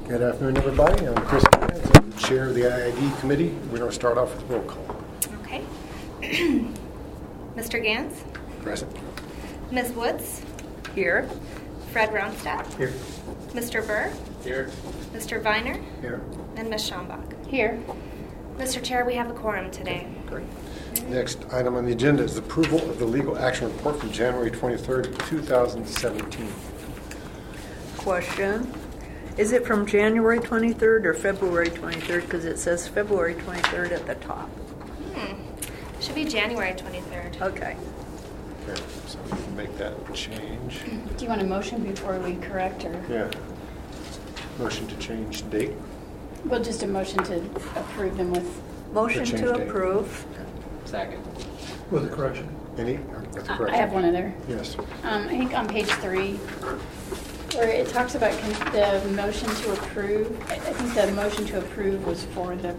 Good afternoon, everybody. I'm Chris Gans. I'm the chair of the IID committee. We're going to start off with roll call. Okay. Mr. Gans? Present. Ms. Woods? Here. Fred Ronstadt? Here. Mr. Burr? Here. Mr. Viner? Here. And Ms. Schambach? Here. Mr. Chair, we have a quorum today. Great. Next item on the agenda is approval of the legal action report from January 23rd, 2017. Question. Is it from January 23rd or February 23rd? Because it says February 23rd at the top. Should be January 23rd. Okay. Okay, so we can make that change. Do you want a motion before we correct, or? Yeah. Motion to change date. Well, just a motion to approve them with. Motion change to date. approve. Second. With a correction. Any? With a I correction. have one other. Yes. I think on page 3, where it talks about the motion to approve. I think the motion to approve was for the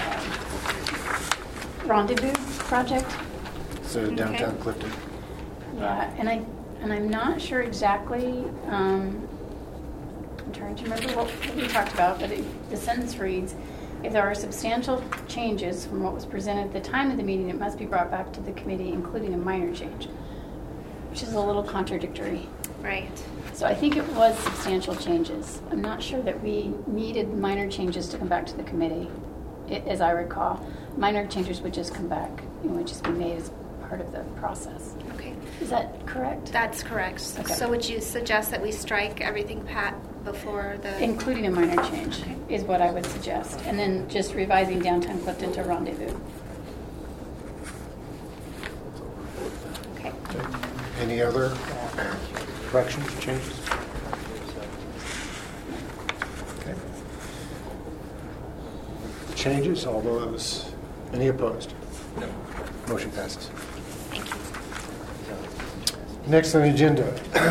Rendezvous project. So downtown Clifton. Yeah, and I'm not sure exactly. I'm trying to remember what we talked about, but the sentence reads, if there are substantial changes from what was presented at the time of the meeting, it must be brought back to the committee, including a minor change, which is a little contradictory. Right. So I think it was substantial changes. I'm not sure that we needed minor changes to come back to the committee, as I recall. Minor changes would just come back and would just be made as part of the process. Okay. Is that correct? That's correct. Okay. So would you suggest that we strike everything, Pat, before the... Including a minor change is what I would suggest. And then just revising downtown Clifton to Rendezvous. Okay. Any other corrections, changes? Okay. Changes, all those, any opposed? No. Motion passes. Thank you. Next on the agenda,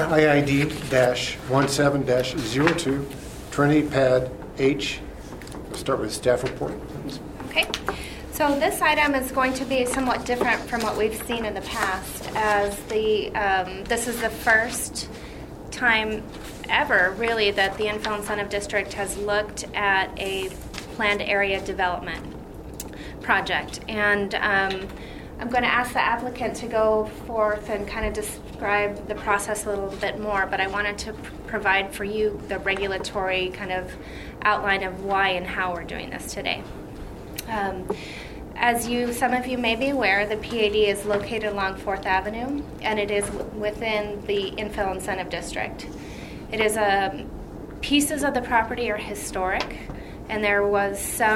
IID-17-02, Trinity Pad H. We'll start with staff report. Okay, so this item is going to be somewhat different from what we've seen in the past, as this is the first time ever, really, that the Infill Incentive District has looked at a planned area development project. And I'm going to ask the applicant to go forth and kind of describe the process a little bit more, but I wanted to provide for you the regulatory kind of outline of why and how we're doing this today. As some of you may be aware, the PAD is located along 4th Avenue, and it is within the Infill Incentive District. It is pieces of the property are historic, and there will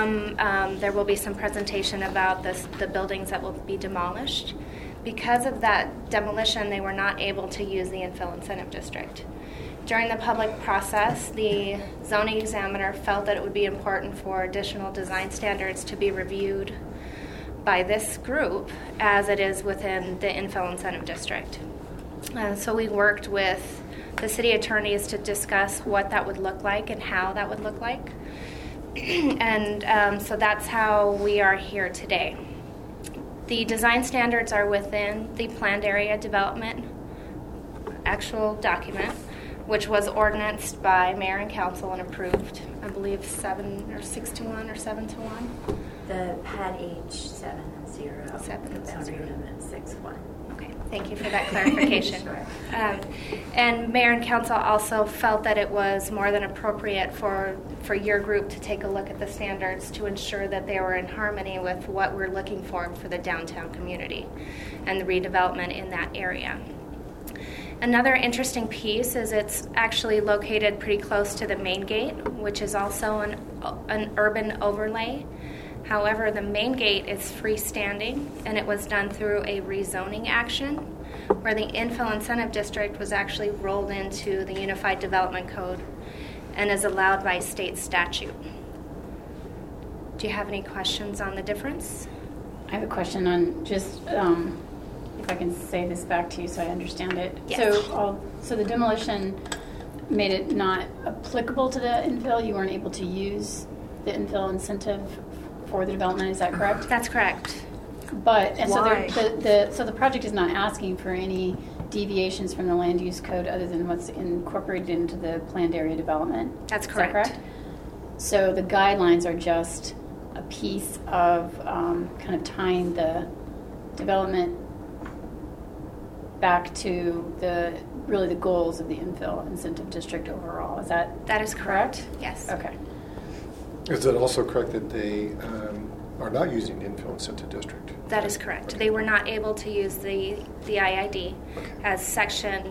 be some presentation about the buildings that will be demolished. Because of that demolition, they were not able to use the Infill Incentive District. During the public process, the zoning examiner felt that it would be important for additional design standards to be reviewed by this group as it is within the Infill Incentive District. So we worked with the city attorneys to discuss what that would look like and how that would look like. And so that's how we are here today. The design standards are within the planned area development actual document, which was ordinanced by mayor and council and approved, I believe, 6-1 or 7-1. The PAD H70, the boundary amendment 6-1. Okay, thank you for that clarification. Sure. And mayor and council also felt that it was more than appropriate for your group to take a look at the standards to ensure that they were in harmony with what we're looking for the downtown community and the redevelopment in that area. Another interesting piece is it's actually located pretty close to the main gate, which is also an urban overlay. However, the main gate is freestanding, and it was done through a rezoning action where the Infill Incentive District was actually rolled into the Unified Development Code and is allowed by state statute. Do you have any questions on the difference? I have a question on just, if I can say this back to you so I understand it. Yes. So the demolition made it not applicable to the infill? You weren't able to use the infill incentive for the development, is that correct? That's correct. But, and Why? so the project is not asking for any deviations from the land use code other than what's incorporated into the planned area development? That's Is correct. that correct? So the guidelines are just a piece of kind of tying the development back to the goals of the infill incentive district overall. Is that That is correct. Yes. Okay. Is it also correct that they are not using the infill incentive district? That is correct. They were not able to use the IID, as Section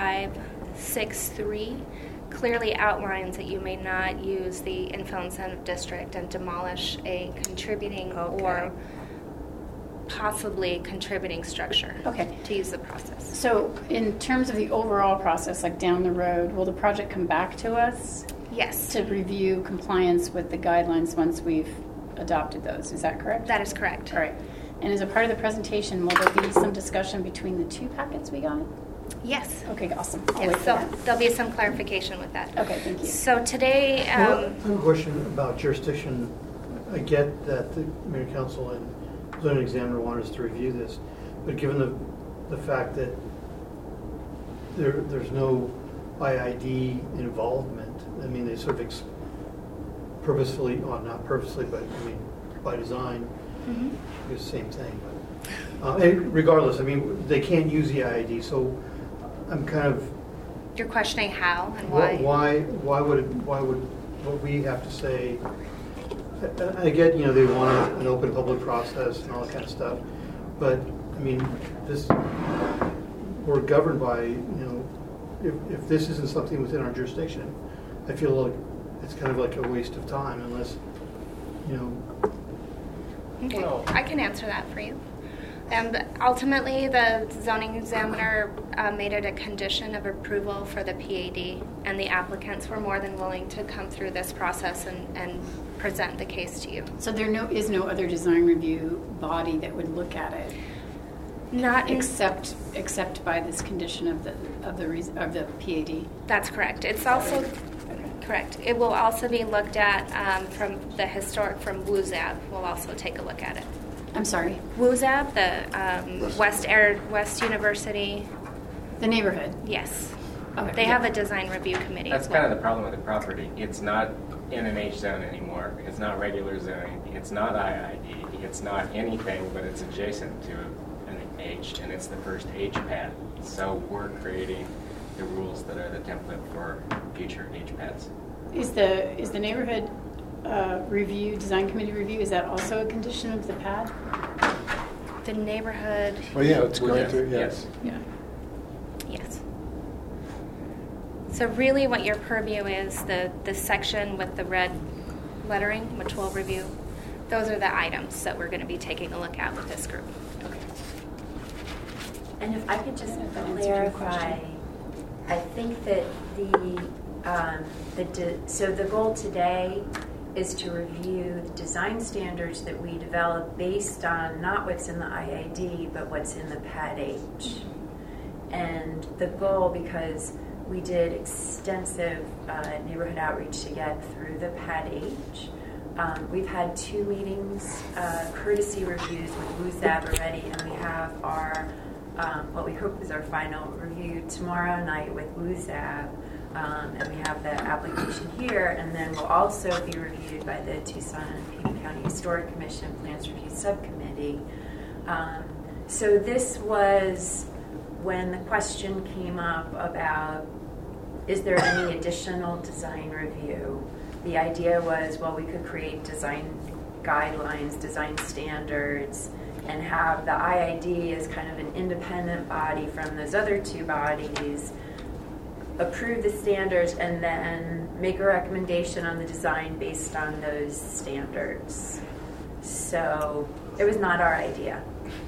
563 clearly outlines that you may not use the infill incentive district and demolish a contributing or possibly contributing structure to use the process. So in terms of the overall process, like down the road, will the project come back to us Yes. to review compliance with the guidelines once we've adopted those? Is that correct? That is correct. All right. And as a part of the presentation, will there be some discussion between the two packets we got? Yes. Okay, awesome. I'll wait Yes, for so that. there'll be some clarification with that. Okay, thank you. So today, Well, I have a question about jurisdiction. I get that the mayor council and zoning examiner want us to review this, but given the fact that there's no IID involvement, I mean, they sort of purposefully, well, not purposely, but I mean, by design, it's the same thing. But and regardless, I mean, they can't use the IID, so I'm kind of you're questioning how and why. why would what we have to say? I get, they want an open public process and all that kind of stuff, but I mean, we're governed by, if this isn't something within our jurisdiction, I feel like it's kind of like a waste of time unless, Okay, I can answer that for you. Ultimately, the zoning examiner made it a condition of approval for the PAD, and the applicants were more than willing to come through this process and present the case to you. So there is no other design review body that would look at it, Not except by this condition of the PAD. That's correct. It's also correct. It will also be looked at from the historic from WUZAB. We'll also take a look at it. I'm sorry. WUZAB, the West University. The neighborhood. Yes. Okay. They have a design review committee. That's kind of the problem with the property. It's not in an H zone anymore. It's not regular zoning. It's not IID. It's not anything, but it's adjacent to an H, and it's the first H pad. So we're creating the rules that are the template for future H pads. Is the neighborhood design committee review, is that also a condition of the pad? The neighborhood. Well, yeah, it's going to, Yes. Yeah. Yes. So really what your purview is, the section with the red lettering, which we'll review, those are the items that we're going to be taking a look at with this group. Okay. And if I could just I don't know if that answered your clarify, question. I think that so the goal today is to review the design standards that we develop based on not what's in the IID, but what's in the PAD H. And the goal, because we did extensive neighborhood outreach to get through the PAD H, we've had 2 meetings, courtesy reviews with WUZAB already, and we have our what we hope is our final review tomorrow night with WUZAB. And we have the application here, and then we'll also be reviewed by the Tucson and Pima County Historic Commission Plans Review Subcommittee. So this was when the question came up about, is there any additional design review? The idea was, well, we could create design guidelines, design standards, and have the IID as kind of an independent body from those other 2 bodies, approve the standards, and then make a recommendation on the design based on those standards. So it was not our idea.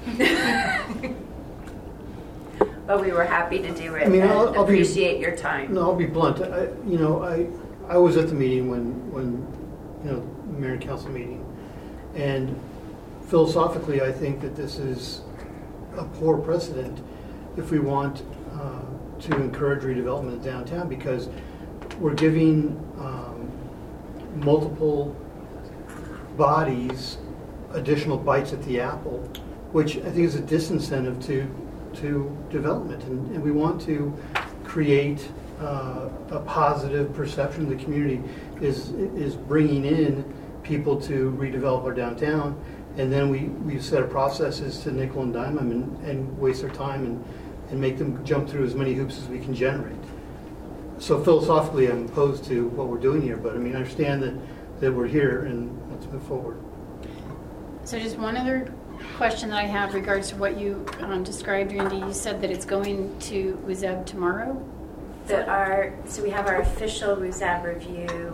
But we were happy to do it. I mean, and I'll appreciate your time. No, I'll be blunt. I was at the meeting when the mayor and council meeting, and philosophically, I think that this is a poor precedent if we want to encourage redevelopment of downtown, because we're giving multiple bodies additional bites at the apple, which I think is a disincentive to development, and we want to create a positive perception of the community is bringing in people to redevelop our downtown, and then we set up processes to nickel and dime them and waste their time and make them jump through as many hoops as we can generate. So philosophically, I'm opposed to what we're doing here, but I mean, I understand that we're here and let's move forward. So just one other question that I have regards to what you described, Randy. You said that it's going to WUSEB tomorrow? So we have our official WUSEB review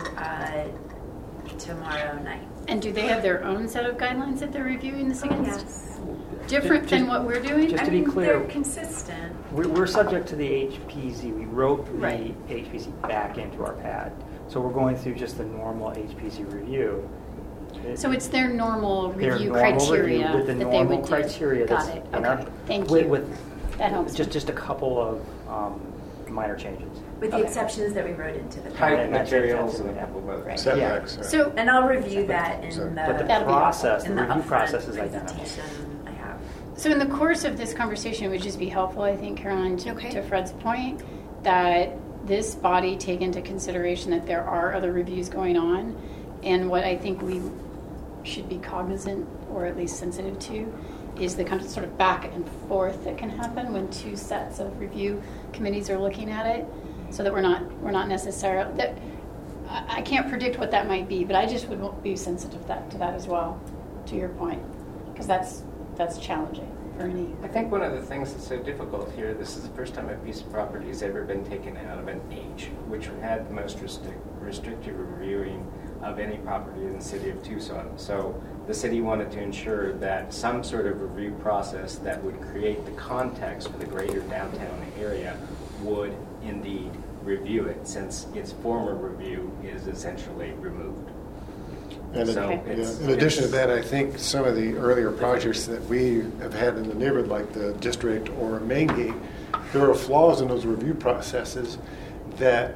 tomorrow night. And do they have their own set of guidelines that they're reviewing this against? Yes. Different than what we're doing? Just to be clear, they're consistent. we're subject to the HPZ. We wrote the Right. HPZ back into our pad. So we're going through just the normal HPZ review. So it's their normal Their review normal criteria review with the that they normal would do. criteria Got that's it. in Okay. our, Thank with, you. with That helps. just a couple of minor changes. With the Okay. exceptions that we wrote into the Type packet. materials and a couple of other Right. Setbacks. So, And I'll review that in So- the, But the That'll be process, the in the review upfront process is identical. presentation I have. so in the course of this conversation, it would just be helpful, I think, Caroline, Okay. to Fred's point, that this body take into consideration that there are other reviews going on, and what I think we should be cognizant, or at least sensitive to, is the kind of sort of back and forth that can happen when two sets of review committees are looking at it, so that we're not necessarily that. I can't predict what that might be, but I just would be sensitive to that as well, to your point, because that's challenging for any. I think one of the things that's so difficult here, this is the first time a piece of property has ever been taken out of an H, which had the most restrictive reviewing of any property in the city of Tucson. So the city wanted to ensure that some sort of review process that would create the context for the greater downtown area would indeed review it, since its former review is essentially removed. And So in, it's- in addition to that, I think some of the earlier projects that we have had in the neighborhood, like the district or Main Gate, there are flaws in those review processes that,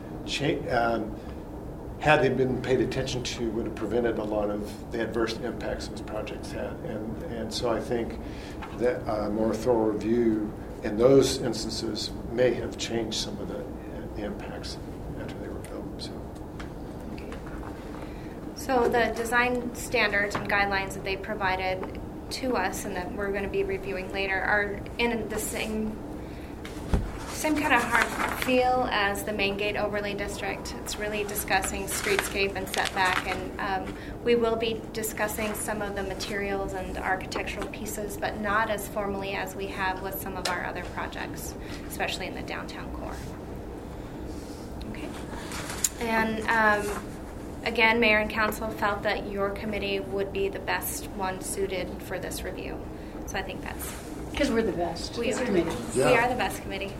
had they been paid attention to, would have prevented a lot of the adverse impacts those projects had. And so I think that a more thorough review in those instances may have changed some of the impacts after they were built. So the design standards and guidelines that they provided to us and that we're going to be reviewing later are in the same kind of hard feel as the Main Gate Overlay District. It's really discussing streetscape and setback, and we will be discussing some of the materials and architectural pieces, but not as formally as we have with some of our other projects, especially in the downtown core. Okay. And again, Mayor and Council felt that your committee would be the best one suited for this review. So I think that's... Because we're the best. We This are. committee. Yeah. We are the best committee.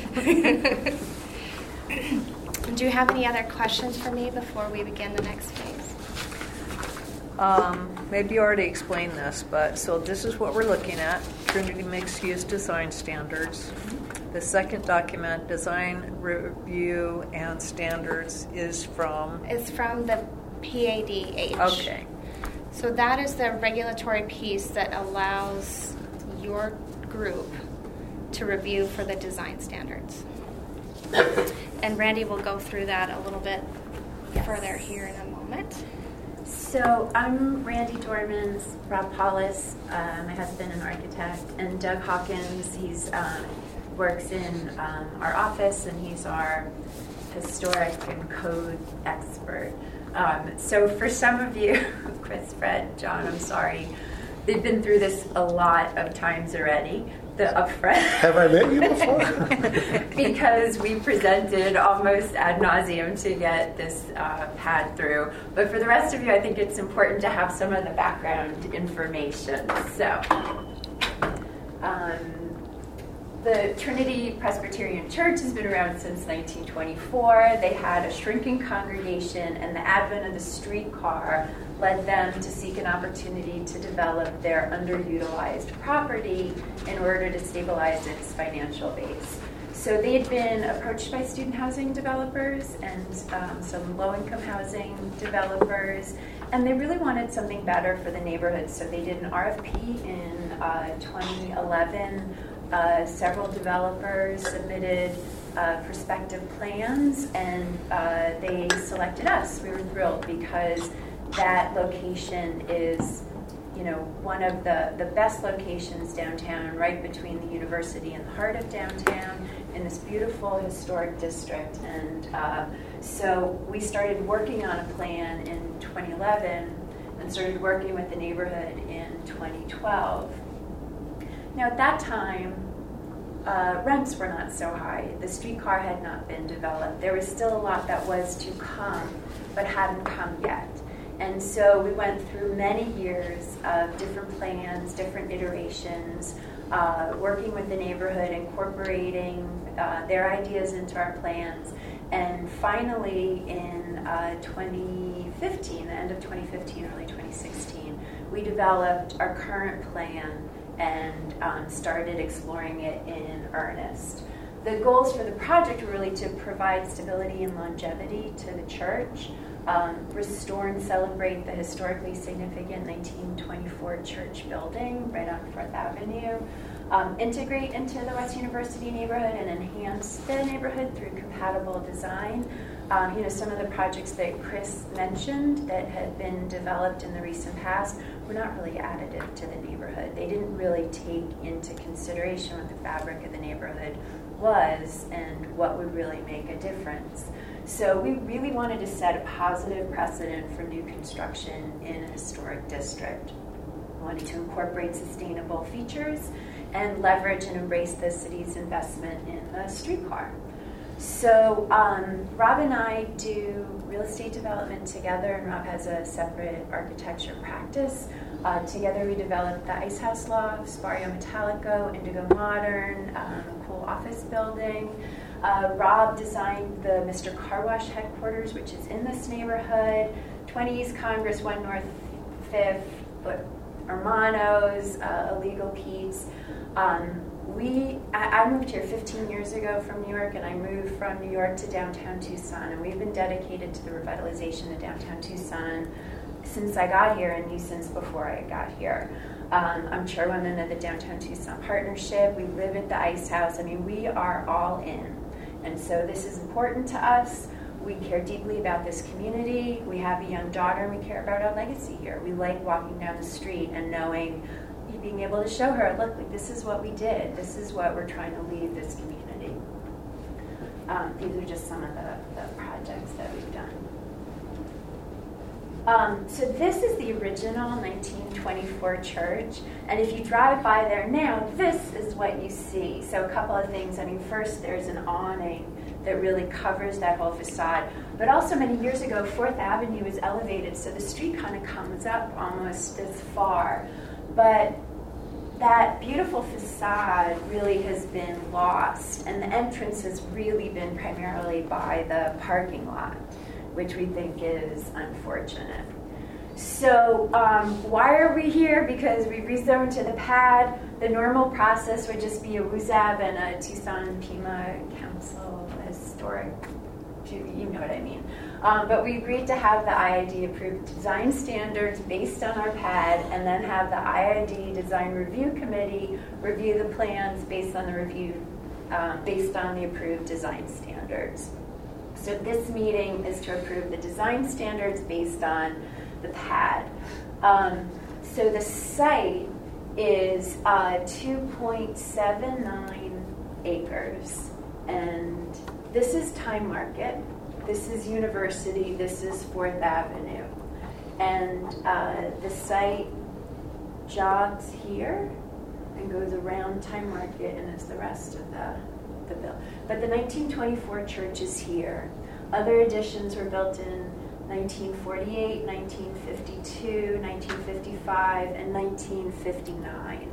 Do you have any other questions for me before we begin the next phase? Maybe you already explained this, but so this is what we're looking at, Trinity Mixed Use Design Standards. The second document, Design Review and Standards, is from... It's from the PADH. Okay. So that is the regulatory piece that allows your group to review for the design standards. And Randy will go through that a little bit further here in a moment. So I'm Randy Dorman, Rob Paulus, my husband, an architect, and Doug Hawkins. He's works in our office, and he's our historic and code expert. So for some of you, Chris, Fred, John, I'm sorry, they've been through this a lot of times already. The upfront. Have I met you before? Because we presented almost ad nauseum to get this pad through. But for the rest of you, I think it's important to have some of the background information. So, the Trinity Presbyterian Church has been around since 1924. They had a shrinking congregation, and the advent of the streetcar led them to seek an opportunity to develop their underutilized property in order to stabilize its financial base. So they had been approached by student housing developers and some low-income housing developers, and they really wanted something better for the neighborhood. So they did an RFP in 2011. Several developers submitted prospective plans, and they selected us. We were thrilled because that location is, one of the best locations downtown, right between the university and the heart of downtown, in this beautiful historic district. And so we started working on a plan in 2011 and started working with the neighborhood in 2012. Now, at that time, rents were not so high. The streetcar had not been developed. There was still a lot that was to come, but hadn't come yet. And so we went through many years of different plans, different iterations, working with the neighborhood, incorporating their ideas into our plans. And finally, in 2015, the end of 2015, early 2016, we developed our current plan and started exploring it in earnest. The goals for the project were really to provide stability and longevity to the church, restore and celebrate the historically significant 1924 church building right on 4th Avenue, integrate into the West University neighborhood and enhance the neighborhood through compatible design. Some of the projects that Chris mentioned that had been developed in the recent past were not really additive to the neighborhood. They didn't really take into consideration what the fabric of the neighborhood was and what would really make a difference. So we really wanted to set a positive precedent for new construction in a historic district. We wanted to incorporate sustainable features and leverage and embrace the city's investment in the streetcar. So Rob and I do real estate development together, and Rob has a separate architecture practice. Together we developed the Ice House Loft, Spario Metallico, Indigo Modern, a cool office building. Rob designed the Mr. Car Wash headquarters, which is in this neighborhood, 20 East Congress, 1 North 5th, Hermanos, Illegal Pete's. I moved here 15 years ago from New York, and I moved from New York to downtown Tucson, and we've been dedicated to the revitalization of downtown Tucson since I got here, and since before I got here. I'm chairwoman of the Downtown Tucson Partnership. We live at the Ice House. I mean, we are all in. And so this is important to us. We care deeply about this community. We have a young daughter, and we care about our legacy here. We like walking down the street and knowing, being able to show her, look, this is what we did. This is what we're trying to leave this community. These are just some of the projects that we've done. So this is the original 1924 church, and if you drive by there now, this is what you see. So a couple of things. I mean, first, there's an awning that really covers that whole facade. But also many years ago, 4th Avenue was elevated, so the street kind of comes up almost this far. But that beautiful facade really has been lost, and the entrance has really been primarily by the parking lot, which we think is unfortunate. So why are we here? Because we rezoned to the pad. The normal process would just be a WUZAB and a Tucson Pima Council Historic, you know what I mean. But we agreed to have the IID approved design standards based on our pad, and then have the IID Design Review Committee review the plans based on the approved design standards. So this meeting is to approve the design standards based on the pad. So the site is 2.79 acres, and this is Time Market, this is University, this is 4th Avenue, and the site jogs here and goes around Time Market and is the rest of the bill. But the 1924 church is here. Other additions were built in 1948, 1952, 1955, and 1959.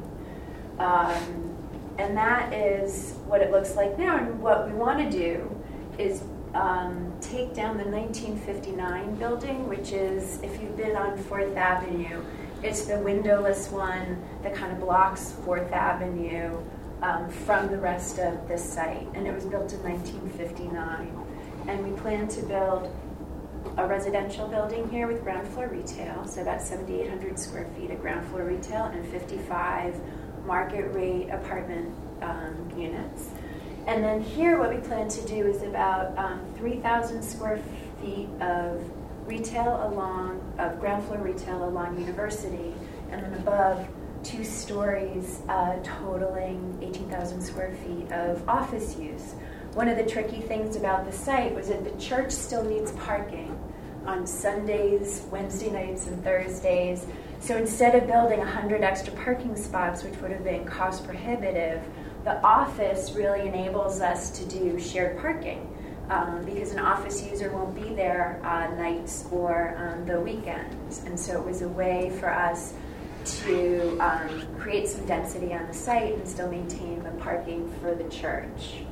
And that is what it looks like now. And what we want to do is take down the 1959 building, which is, if you've been on 4th Avenue, it's the windowless one that kind of blocks 4th Avenue from the rest of the site. And it was built in 1959. And we plan to build a residential building here with ground floor retail, so about 7,800 square feet of ground floor retail and 55 market rate apartment units. And then here what we plan to do is about 3,000 square feet of ground floor retail along University, and then above 2 stories totaling 18,000 square feet of office use. One of the tricky things about the site was that the church still needs parking on Sundays, Wednesday nights, and Thursdays. So instead of building 100 extra parking spots, which would have been cost prohibitive, the office really enables us to do shared parking because an office user won't be there on nights or on the weekends. And so it was a way for us to create some density on the site and still maintain the parking for the church.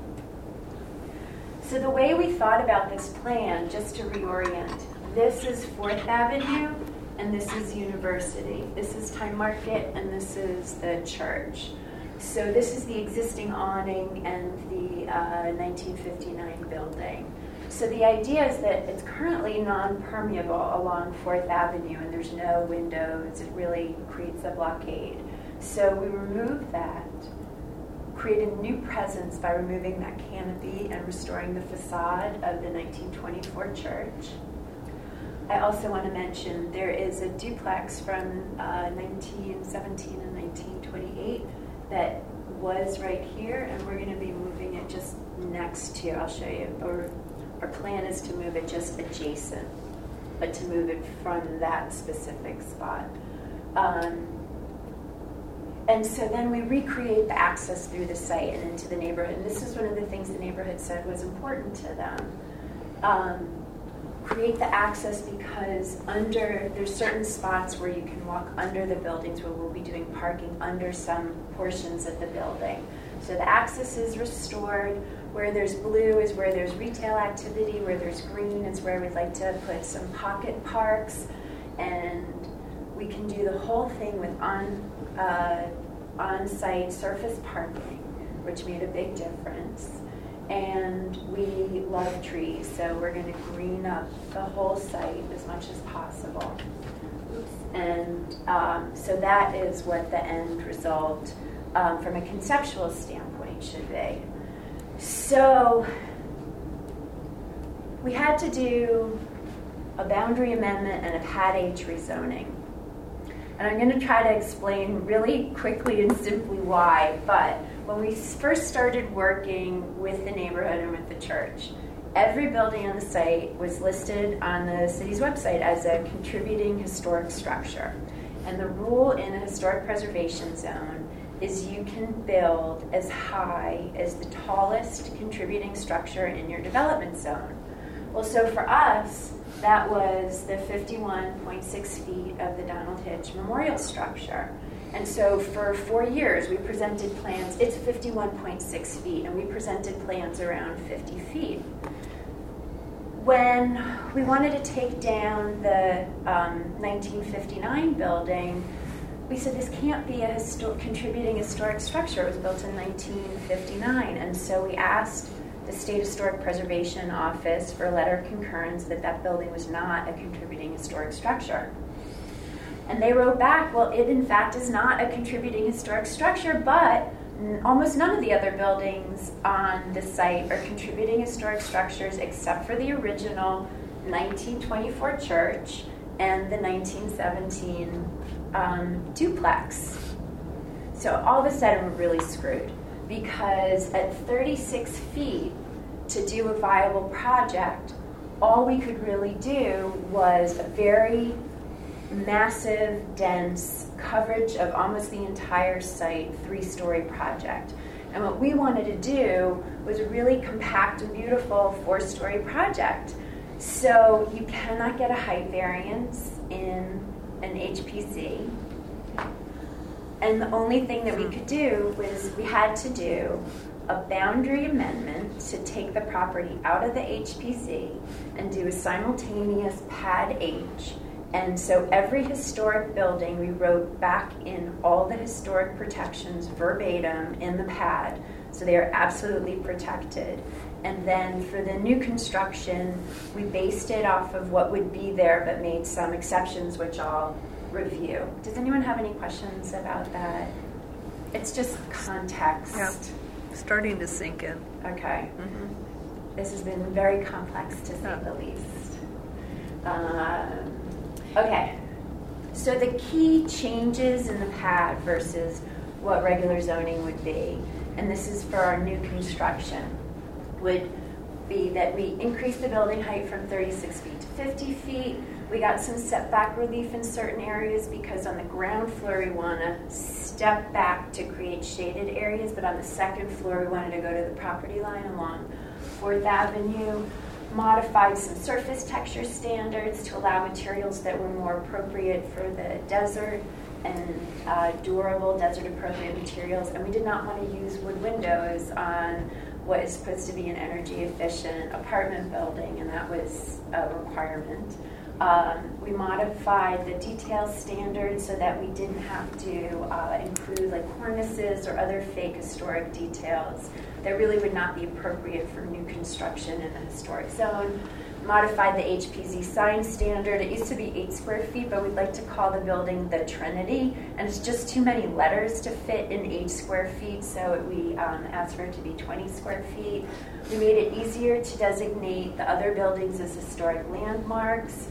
So the way we thought about this plan, just to reorient, this is 4th Avenue and this is University. This is Time Market and this is the church. So this is the existing awning and the 1959 building. So the idea is that it's currently non-permeable along 4th Avenue and there's no windows. It really creates a blockade. So we removed that, created a new presence by removing that canopy and restoring the facade of the 1924 church. I also want to mention there is a duplex from 1917 and 1928 that was right here, and we're going to be moving it just next to, I'll show you, or our plan is to move it just adjacent, but to move it from that specific spot. And so then we recreate the access through the site and into the neighborhood. And this is one of the things the neighborhood said was important to them. Create the access because there's certain spots where you can walk under the buildings where we'll be doing parking under some portions of the building. So the access is restored. Where there's blue is where there's retail activity. Where there's green is where we'd like to put some pocket parks. And we can do the whole thing with on-site surface parking, which made a big difference. And we love trees, so we're going to green up the whole site as much as possible. And so that is what the end result from a conceptual standpoint should be. So we had to do a boundary amendment and a Pad H rezoning. And I'm going to try to explain really quickly and simply why, but when we first started working with the neighborhood and with the church, every building on the site was listed on the city's website as a contributing historic structure. And the rule in a historic preservation zone is you can build as high as the tallest contributing structure in your development zone. Well, so for us, that was the 51.6 feet of the Donald Hitch Memorial Structure. And so for 4 years, we presented plans. It's 51.6 feet, and we presented plans around 50 feet. When we wanted to take down the 1959 building, we said this can't be a contributing historic structure. It was built in 1959, and so we asked the State Historic Preservation Office for a letter of concurrence that that building was not a contributing historic structure. And they wrote back, well, it in fact is not a contributing historic structure, but almost none of the other buildings on the site are contributing historic structures except for the original 1924 church and the 1917 duplex. So all of a sudden we're really screwed, because at 36 feet to do a viable project, all we could really do was a very massive, dense coverage of almost the entire site, 3-story project. And what we wanted to do was a really compact and beautiful 4-story project. So you cannot get a height variance in an HPC. And the only thing that we could do was we had to do a boundary amendment to take the property out of the HPC and do a simultaneous Pad H. And so every historic building, we wrote back in all the historic protections verbatim in the pad, so they are absolutely protected. And then for the new construction, we based it off of what would be there, but made some exceptions, which I'll review. Does anyone have any questions about that? It's just context. Yeah. Starting to sink in. Okay. Mm-hmm. This has been very complex, to say the least. Okay. So the key changes in the pad versus what regular zoning would be, and this is for our new construction, would be that we increased the building height from 36 feet to 50 feet. We got some setback relief in certain areas because on the ground floor we want to step back to create shaded areas, but on the second floor we wanted to go to the property line along 4th Avenue. Modified some surface texture standards to allow materials that were more appropriate for the desert and durable desert appropriate materials. And we did not want to use wood windows on what is supposed to be an energy efficient apartment building, and that was a requirement. We modified the detail standards so that we didn't have to include like cornices or other fake historic details that really would not be appropriate for new construction in the historic zone. Modified the HPZ sign standard. It used to be 8 square feet, but we'd like to call the building the Trinity, and it's just too many letters to fit in 8 square feet, so we asked for it to be 20 square feet. We made it easier to designate the other buildings as historic landmarks.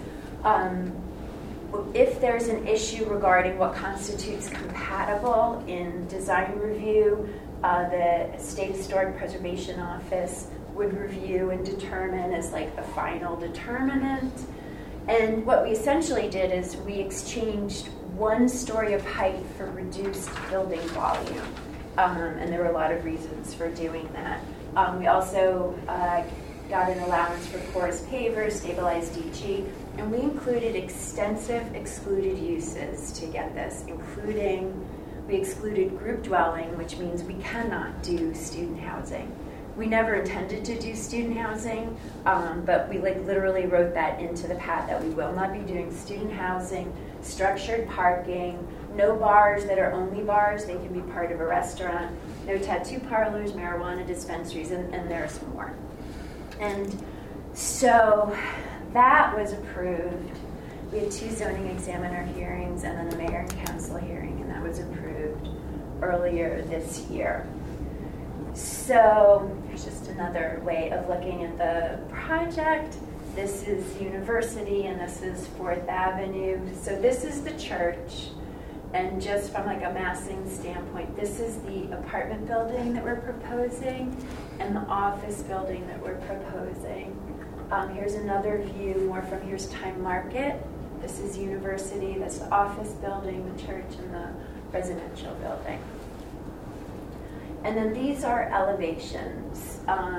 If there's an issue regarding what constitutes compatible in design review, the State Historic Preservation Office would review and determine as like the final determinant. And what we essentially did is we exchanged 1 story of height for reduced building volume. And there were a lot of reasons for doing that. We also got an allowance for porous pavers, stabilized DG, and we included extensive excluded uses to get this, including we excluded group dwelling, which means we cannot do student housing. We never intended to do student housing, but we literally wrote that into the pad that we will not be doing student housing, structured parking, no bars that are only bars, they can be part of a restaurant, no tattoo parlors, marijuana dispensaries, and there are some more. And so that was approved. We had 2 zoning examiner hearings and then a mayor and council hearing, and that was approved earlier this year. So here's just another way of looking at the project. This is University and this is 4th Avenue. So this is the church. And just from like a massing standpoint, this is the apartment building that we're proposing and the office building that we're proposing. Here's another view more from here's Time Market. This is University, that's the office building, the church, and the residential building. And then these are elevations.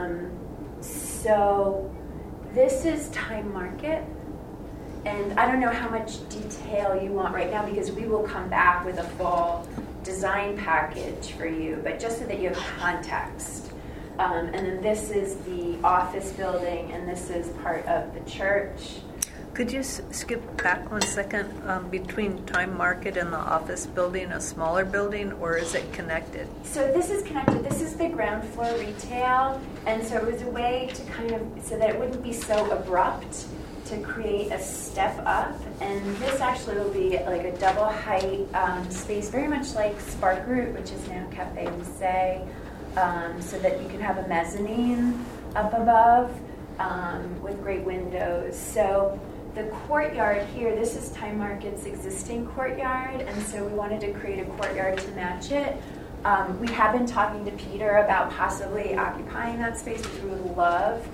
So this is Time Market. And I don't know how much detail you want right now because we will come back with a full design package for you, but just so that you have context. And then this is the office building, and this is part of the church. Could you skip back 1 second? Between Time Market and the office building, a smaller building, or is it connected? So this is connected. This is the ground floor retail, and so it was a way to kind of, so that it wouldn't be so abrupt, to create a step up. And this actually will be like a double height space, very much like Spark Route, which is now Cafe Musée, so that you can have a mezzanine up above with great windows. So the courtyard here, this is Time Market's existing courtyard, and so we wanted to create a courtyard to match it. We have been talking to Peter about possibly occupying that space, which we would love.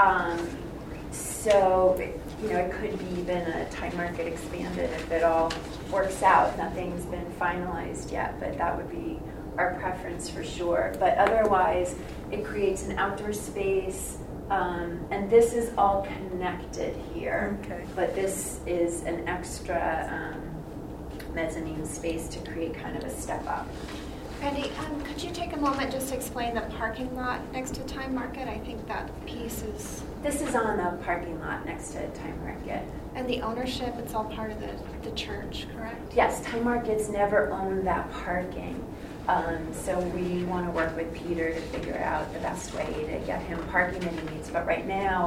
So, it could be even a Time Market expanded if it all works out. Nothing's been finalized yet, but that would be our preference for sure. But otherwise, it creates an outdoor space, and this is all connected here. Okay. But this is an extra mezzanine space to create kind of a step up. Randy, could you take a moment just to explain the parking lot next to Time Market? I think that piece is... This is on a parking lot next to Time Market. And the ownership, it's all part of the church, correct? Yes, Time Market's never owned that parking. So we want to work with Peter to figure out the best way to get him parking that he needs. But right now,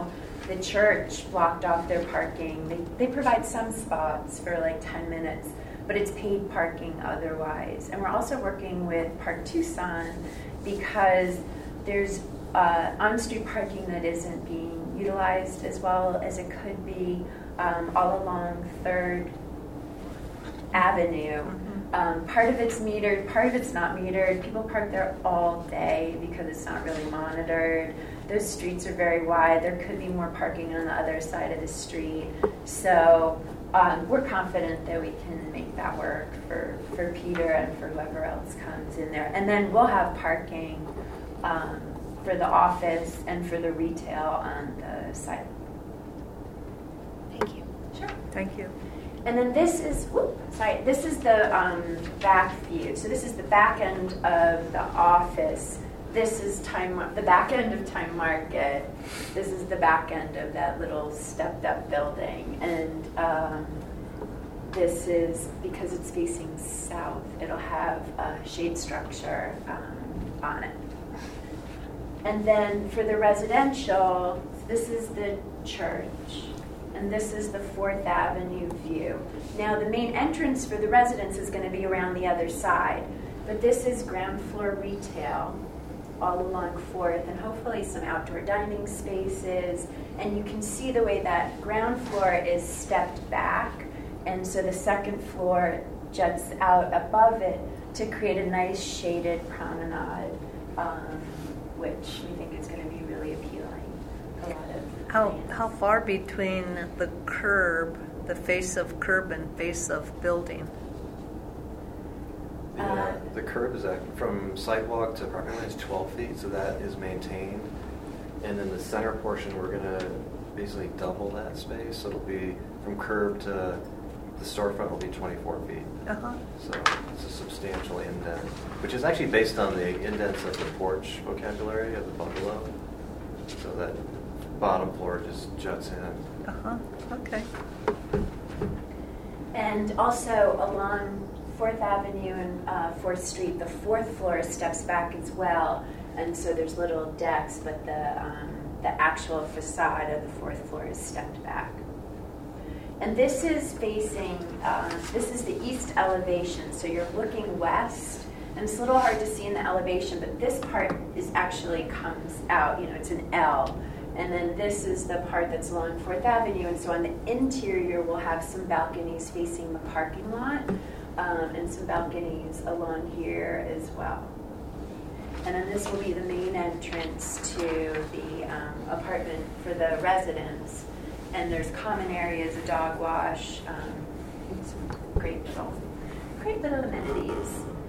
The church blocked off their parking. They provide some spots for like 10 minutes, but it's paid parking otherwise. And we're also working with Park Tucson because there's on-street parking that isn't being utilized as well as it could be all along 3rd Avenue. Part of it's metered, part of it's not metered. People park there all day because it's not really monitored. Those streets are very wide. There could be more parking on the other side of the street. So we're confident that we can make that work for Peter and for whoever else comes in there. And then we'll have parking for the office and for the retail on the side. Thank you. Sure. Thank you. And then this is, this is the back view. So this is the back end of the office. This is the back end of Time Market. This is the back end of that little stepped up building. And this is, because it's facing south, it'll have a shade structure on it. And then for the residential, this is the church. And this is the 4th Avenue view. Now, the main entrance for the residence is going to be around the other side, but this is ground floor retail all along 4th, and hopefully some outdoor dining spaces. And you can see the way that ground floor is stepped back, and so the second floor juts out above it to create a nice shaded promenade, which we think is going to be really appealing. A lot of How far between the curb, the face of curb and face of building? The curb is from sidewalk to property line is 12 feet, so that is maintained. And then the center portion, we're going to basically double that space. So it'll be from curb to the storefront will be 24 feet. So it's a substantial indent, which is actually based on the indents of the porch vocabulary of the bungalow. So that bottom floor just juts in. Okay. And also along 4th Avenue and 4th Street, the 4th floor steps back as well. And so there's little decks, but the actual facade of the 4th floor is stepped back. And this is facing, this is the east elevation. So you're looking west, and it's a little hard to see in the elevation, but this part is actually comes out, it's an L. And then this is the part that's along 4th Avenue. And so on the interior, we'll have some balconies facing the parking lot and some balconies along here as well. And then this will be the main entrance to the apartment for the residents. And there's common areas, a dog wash, some great little amenities.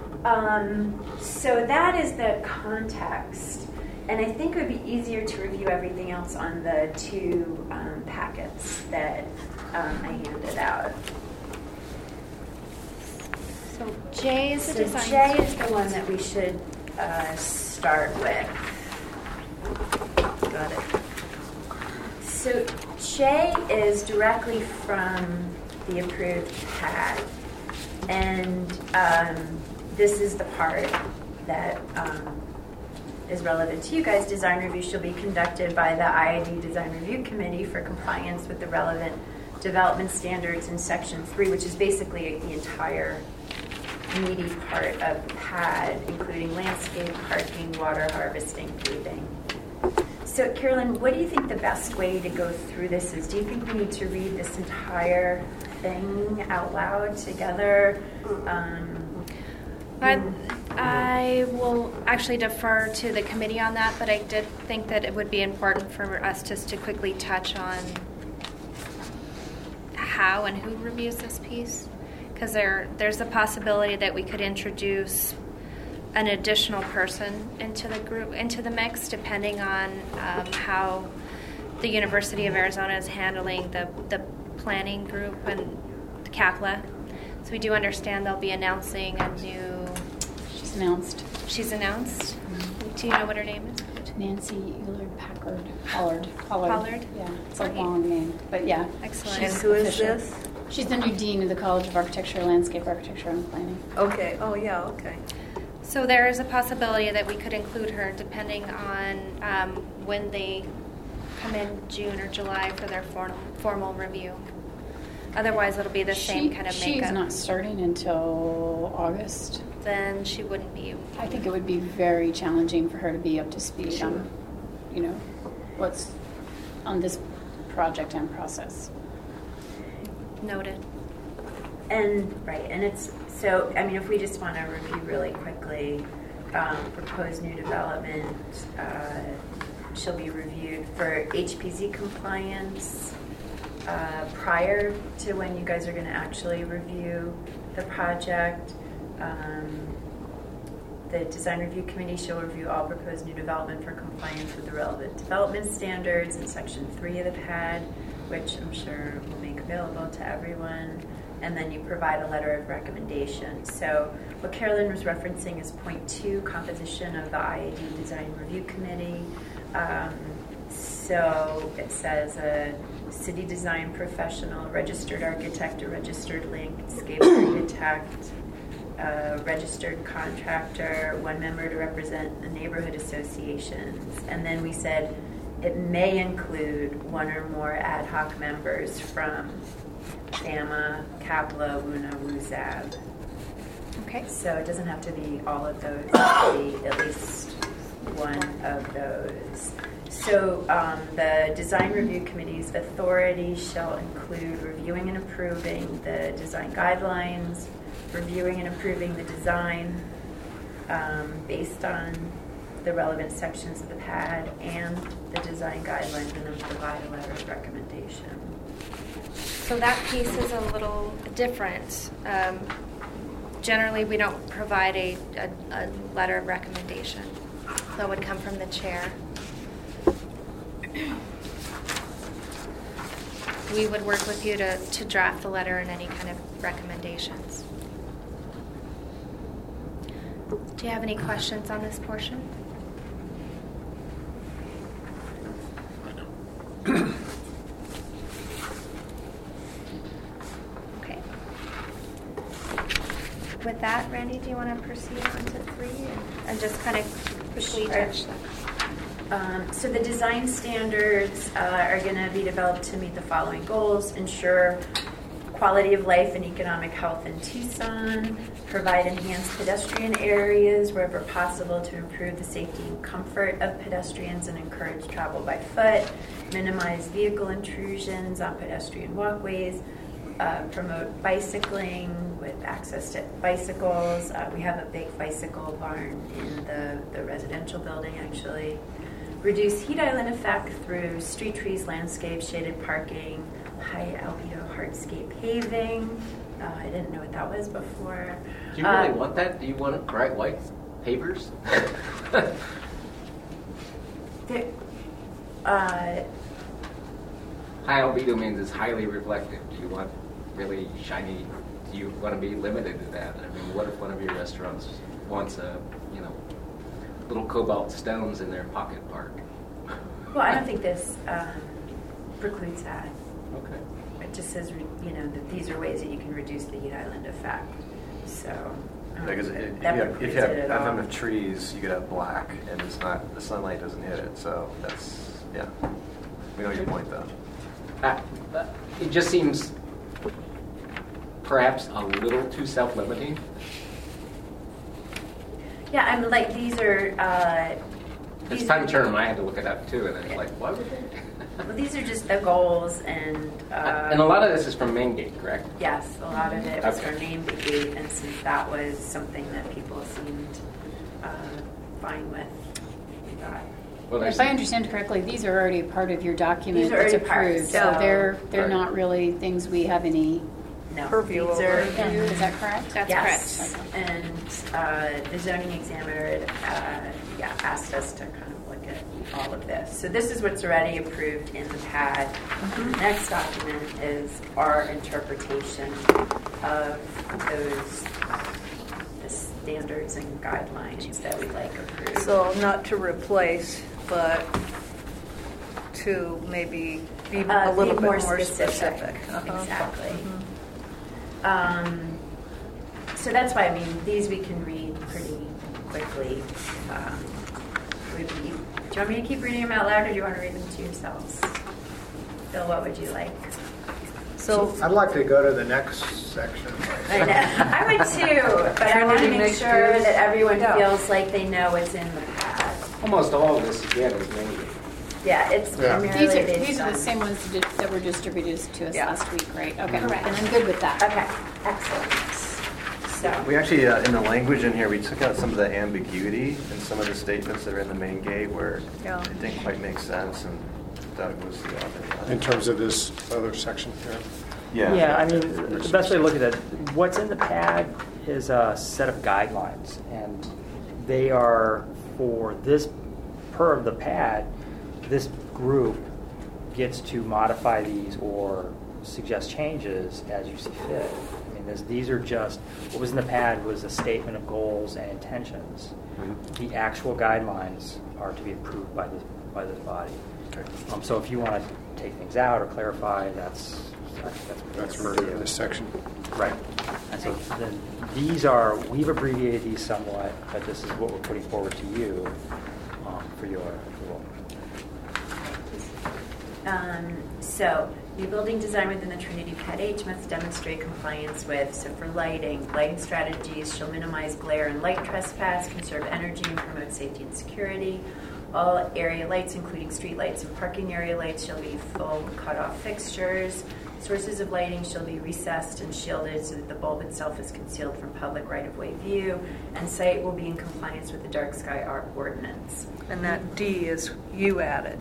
So that is the context. And I think it would be easier to review everything else on the 2 packets that I handed out. So J is the design. J is the one that we should start with. Got it. So J is directly from the approved pad. And this is the part that is relevant to you guys. Design review shall be conducted by the IID Design Review Committee for compliance with the relevant development standards in Section 3, which is basically the entire meaty part of the pad, including landscape, parking, water harvesting, paving. So, Carolyn, what do you think the best way to go through this is? Do you think we need to read this entire thing out loud together? I will actually defer to the committee on that, but I did think that it would be important for us just to quickly touch on how and who reviews this piece, because there's a possibility that we could introduce an additional person into the group, into the mix, depending on how the University of Arizona is handling the planning group and the CAPLA. So we do understand they'll be announcing a new... She's announced? Mm-hmm. Do you know what her name is? Nancy Pollard. Yeah, it's a Great. long name, but yeah. Excellent. And She's who is official. this? She's the new dean of the College of Architecture, Landscape Architecture, and Planning. Okay. Oh, yeah, okay. So there is a possibility that we could include her depending on when they come in June or July for their formal review. Otherwise, it'll be the same kind of makeup. She's not starting until August. Then she wouldn't be. I think it would be very challenging for her to be up to speed on, what's on this project and process. Noted. And it's so. I mean, if we just want to review really quickly, proposed new development, she'll be reviewed for HPZ compliance prior to when you guys are going to actually review the project. The design review committee shall review all proposed new development for compliance with the relevant development standards in section 3 of the PAD, which I'm sure will make available to everyone. And then you provide a letter of recommendation. So what Carolyn was referencing is point 2, composition of the IAD design review committee. So it says a city design professional, registered architect, a registered landscape architect, a registered contractor, 1 member to represent the neighborhood associations. And then we said it may include 1 or more ad hoc members from FAMA, CAPLA, WUNA, WUZAB. Okay. So it doesn't have to be all of those, it can be at least one of those. So the design review committee's authority shall include reviewing and approving the design guidelines, reviewing and approving the design based on the relevant sections of the PAD and the design guidelines, and then provide a letter of recommendation. So that piece is a little different. Generally, we don't provide a letter of recommendation. That would come from the chair. We would work with you to draft the letter and any kind of recommendations. Do you have any questions on this portion? Okay. With that, Randy, do you want to proceed on to 3 and just kind of quickly touch them? So the design standards are going to be developed to meet the following goals: ensure quality of life and economic health in Tucson, provide enhanced pedestrian areas wherever possible to improve the safety and comfort of pedestrians and encourage travel by foot, minimize vehicle intrusions on pedestrian walkways, promote bicycling with access to bicycles. We have a big bicycle barn in the residential building, actually. Reduce heat island effect through street trees, landscape, shaded parking, high albedo hardscape paving. I didn't know what that was before. Do you really want that? Do you want bright white pavers? High albedo means it's highly reflective. Do you want really shiny? Do you want to be limited to that? I mean, what if one of your restaurants wants a, little cobalt stones in their pocket park? Well, I don't think this precludes that. Okay. It just says, that these are ways that you can reduce the heat island effect. So, Because if you have enough trees, you could have black, and it's not, the sunlight doesn't hit it. So that's, yeah. We know your point, though. It just seems perhaps a little too self-limiting. yeah, I mean, like these are. It's a funny term. I had to look it up too, and it's like, why would they? Well, these are just the goals, and a lot of this is from Main Gate, correct? Yes, a lot of it was Okay. from Main Gate, and since that was something that people seemed fine with, we thought. Well, If I understand correctly, these are already part of your document These are that's already part, approved. so- So they're Right. not really things we have any No, Purview these over. are. Is that correct? That's Yes, correct. and the zoning examiner, asked us to kind of look at all of this. So this is what's already approved in the PAD. The next document is our interpretation of the standards and guidelines that we like approved. So not to replace, but to maybe be a Be little bit more specific. Exactly. Mhm. So that's why, these we can read pretty quickly. We'd be you want me to keep reading them out loud, or do you want to read them to yourselves? Bill, what would you like? So I'd like to go to the next section. I know. I would too, but I want to make Mixed sure use. that everyone Yeah. feels like they know what's in the pad. Almost all of this again is mainly. Yeah, it's Yeah. primarily based These are the on- same ones that were distributed to us Yeah. last week, right? Okay, Correct. and I'm good with that. Okay, excellent. So, We actually, in the language in here, we took out some of the ambiguity in some of the statements that are in the main gate where Yeah. it didn't quite make sense, and Doug was the author. In terms of this other section here. Yeah, I mean, the best way to look at it, what's in the pad is a set of guidelines, and they are for this, per the pad, this group gets to modify these or suggest changes as you see fit. I mean, these are just, what was in the pad was a statement of goals and intentions. The actual guidelines are to be approved by this body. Okay. So if you want to take things out or clarify, that's murder in this section. Right. And so then we've abbreviated these somewhat, but this is what we're putting forward to you for your approval. So, new building design within the Trinity Pad H must demonstrate compliance with, so for lighting strategies shall minimize glare and light trespass, conserve energy, and promote safety and security. All area lights, including street lights and parking area lights, shall be full cutoff fixtures. Sources of lighting shall be recessed and shielded so that the bulb itself is concealed from public right-of-way view, and site will be in compliance with the dark sky arc ordinance. and that D is you added.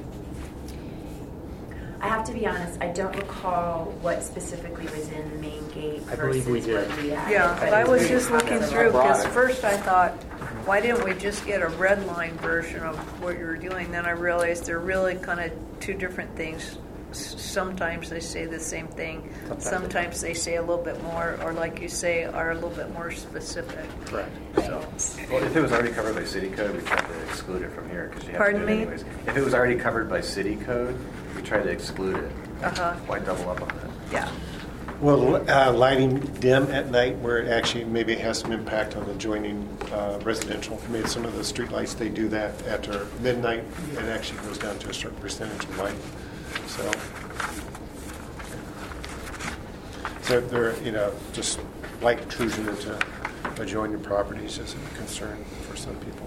I have to be honest, I don't recall what specifically was in the main gate I believe we versus did. what we added. Yeah, but I it's was very just looking possible. through, because Right. first I thought, why didn't we just get a red line version of what you were doing? Then I realized they're really kind of two different things. Sometimes they say the same thing, sometimes they say a little bit more, or like you say, are a little bit more specific. Correct. So, Well, if it was already covered by city code, we tried to exclude it from here because you have Pardon to do it me? anyways. If it was already covered by city code, we tried to exclude it. Uh-huh. Why double up on it? yeah. Well, lighting dim at night where it actually maybe has some impact on adjoining residential. Maybe some of the street lights, they do that after midnight. It actually goes down to a certain percentage of light. So they're, just light intrusion into adjoining properties is a concern for some people.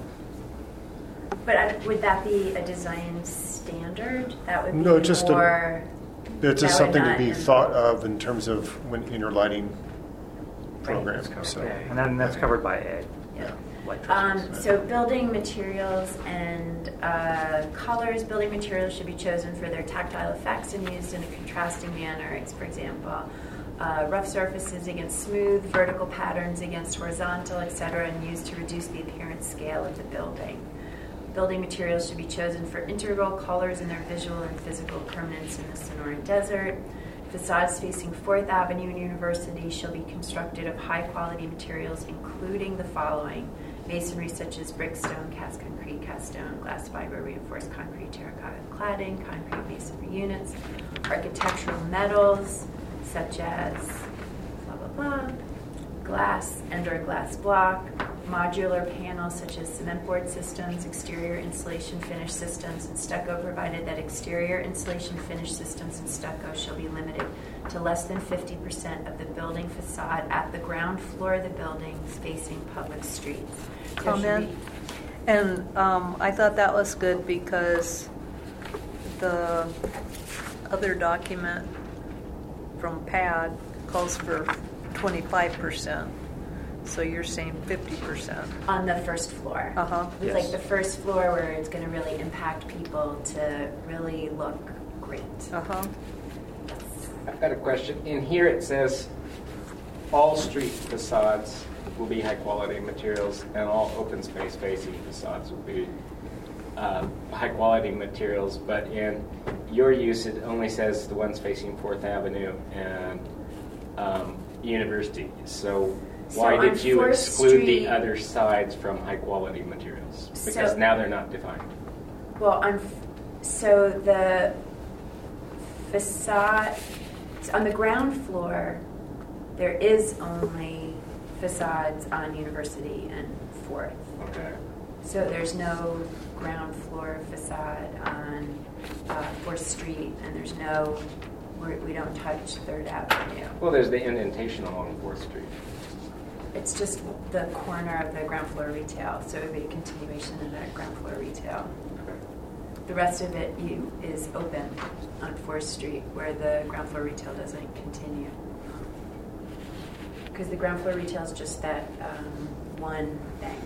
But would that be a design standard? That would be No, just more... It's just that would something to not be in- thought of in terms of when in your lighting program. So. And then that's covered by A. Yeah. Light trespass. So building materials and colors, building materials should be chosen for their tactile effects and used in a contrasting manner. It's, for example, rough surfaces against smooth, vertical patterns against horizontal, etc., and used to reduce the appearance scale of the building. Building materials should be chosen for integral colors in their visual and physical permanence in the Sonoran Desert. Facades facing 4th Avenue and University shall be constructed of high-quality materials, including the following: masonry such as brick, stone, cast concrete, cast stone, glass fiber, reinforced concrete, terracotta cladding, concrete masonry units, architectural metals such as blah, blah, blah, glass and/or glass block, modular panels such as cement board systems, exterior insulation finish systems, and stucco, provided that exterior insulation finish systems and stucco shall be limited to less than 50% of the building facade at the ground floor of the buildings facing public streets. There should Comment? be- And I thought that was good because the other document from PAD calls for 25%. So you're saying 50%. On the first floor. Uh-huh. It's Yes. like the first floor where it's going to really impact people to really look great. Uh-huh. I've got a question. In here it says all street facades will be high quality materials and all open space facing facades will be high quality materials, but in your use it only says the ones facing 4th Avenue and University. So why So did on you 4th exclude Street- the other sides from high quality materials? Because So- now they're not defined. Well, so the facade, on the ground floor, there is only facades on University and 4th. Okay. So there's no ground floor facade on 4th Street, and there's no, we don't touch 3rd Avenue. Well, there's the indentation along 4th Street. It's just the corner of the ground floor retail, so it would be a continuation of that ground floor retail. The rest of it is open on 4th Street, where the ground floor retail doesn't continue. Because the ground floor retail is just that one thing.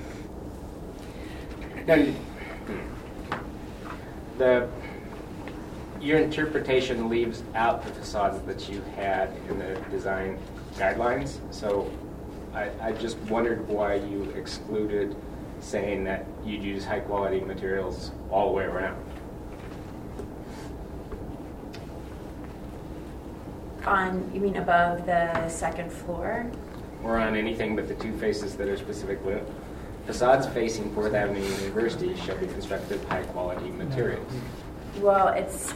Now, your interpretation leaves out the facades that you had in the design guidelines. So I just wondered why you excluded saying that you'd use high quality materials all the way around. You mean above the 2nd floor? Or on anything but the 2 faces that are specifically. Facades facing 4th Avenue University shall be constructed of high quality materials. Well, it's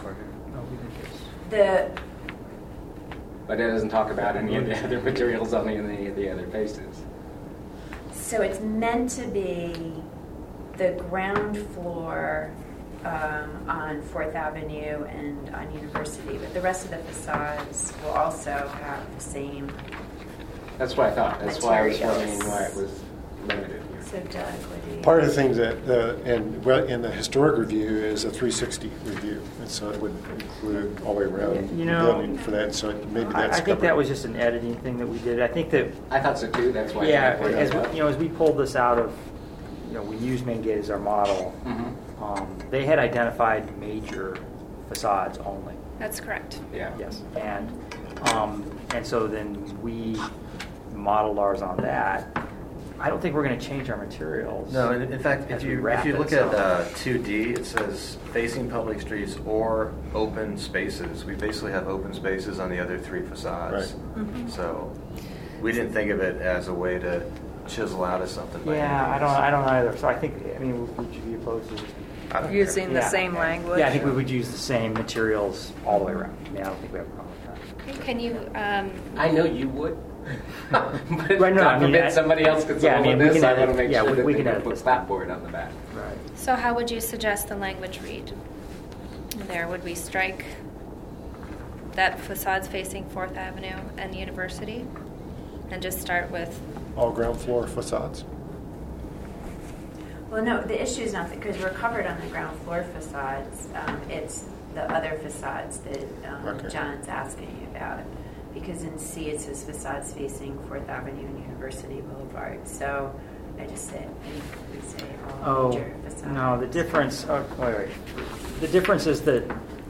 But it doesn't talk about any of the other materials on any of the other faces. So it's meant to be the ground floor on 4th Avenue and on University, but the rest of the facades will also have the same. That's what I thought. That's why I was materials. wondering why it was limited here. So Doug, what do you? Part of the things that in the historic review is a 360 review, and so it would include all the way around You the know, building for that. So maybe that's I think that was just an editing thing that we did. I think that I thought so too. That's why. yeah, I pointed as that out. we, as we pulled this out of, we used Main Gate as our model. Mhm. They had identified major facades only. That's correct. Yeah. Yes, and so then we modeled ours on that. I don't think we're going to change our materials. No, in fact, if as we you wrap it, look so- at 2D, it says facing public streets or open spaces. We basically have open spaces on the other 3 facades. Mm-hmm. So we didn't think of it as a way to chisel out of something. by Yeah, any I means. don't either. So I think, would you be opposed to? I don't Using the Yeah. same language. Yeah, I think we would use the same materials all the way around. I don't think we have a problem with that. Can you, I know you would. But Right, no, God I mean, forbid somebody else gets yeah, I all mean, of we this. can I edit- want to make yeah, sure we that can they edit put this. clapboard on the back. Right. so how would you suggest the language read? There, would we strike that facades facing 4th Avenue and University? And just start with, all ground floor facades. Well, no, the issue is not because we're covered on the ground floor facades. It's the other facades that Okay. John's asking about. Because in C it says facades facing 4th Avenue and University Boulevard. So I just said, we say all major facades. No, the difference, wait. The difference is that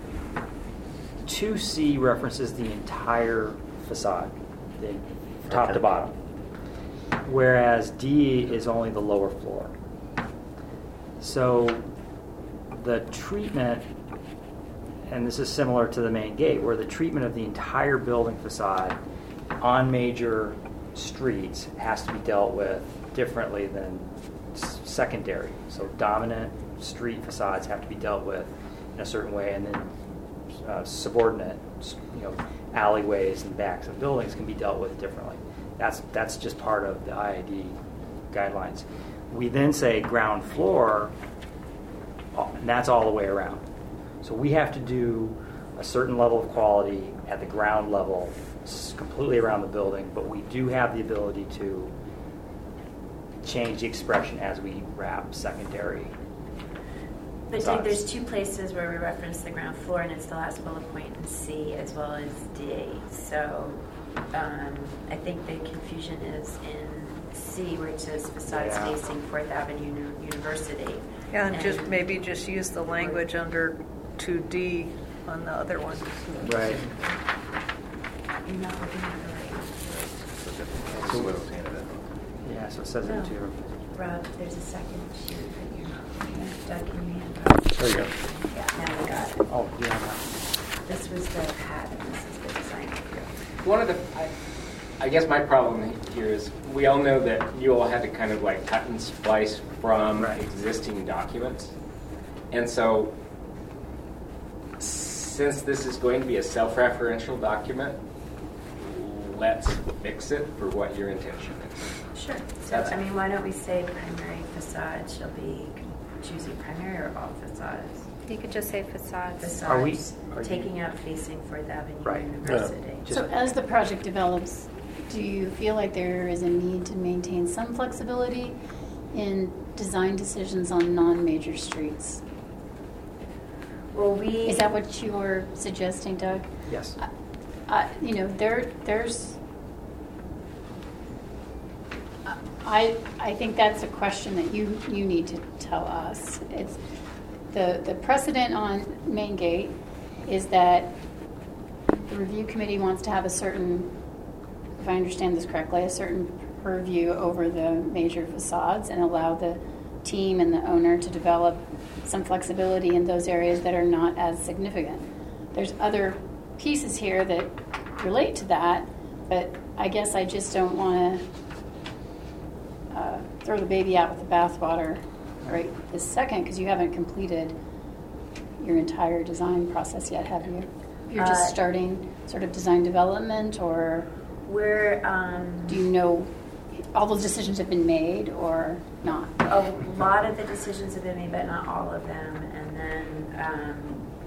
2C references the entire facade, the top to bottom, whereas D is only the lower floor. So the treatment, and this is similar to the main gate, where the treatment of the entire building facade on major streets has to be dealt with differently than secondary. So dominant street facades have to be dealt with in a certain way, and then subordinate, alleyways and backs of buildings can be dealt with differently. That's just part of the IID guidelines. We then say ground floor, and that's all the way around. So we have to do a certain level of quality at the ground level, completely around the building, but we do have the ability to change the expression as we wrap secondary. But facades. there's 2 places where we reference the ground floor, and it's the last bullet point in C as well as D. So I think the confusion is in C, where it says facades Yeah. facing 4th Avenue University. Yeah, and just use the language under 2D on the other one. Right. You're not looking at the right one. So what obtained it. Yeah, so it says No. it too. Rob, there's a second sheet that you're not looking at. Doug, can you hand Rob? There you go. Yeah, now we got it. Oh, yeah. This was the pad, and this is the design. One of the, I guess my problem here is we all know that you all had to kind of like cut and splice from existing documents. And so since this is going to be a self-referential document, let's fix it for what your intention is. Sure. So, I mean, why don't we say primary facade shall be choosing primary or all facades? You could just say facades. Facades, taking out facing 4th Avenue Right. University. So as the project develops, do you feel like there is a need to maintain some flexibility in design decisions on non-major streets? Well, Is that what you were suggesting, Doug? Yes. There's. I think that's a question that you need to tell us. It's the precedent on Main Gate is that the review committee wants to have a certain, if I understand this correctly, a certain purview over the major facades and allow the team and the owner to develop some flexibility in those areas that are not as significant. There's other pieces here that relate to that, but I guess I just don't want to throw the baby out with the bathwater right this second, because you haven't completed your entire design process yet, have you? You're just starting sort of design development, or do you know all those decisions have been made or not? A lot of the decisions have been made, but not all of them. And then,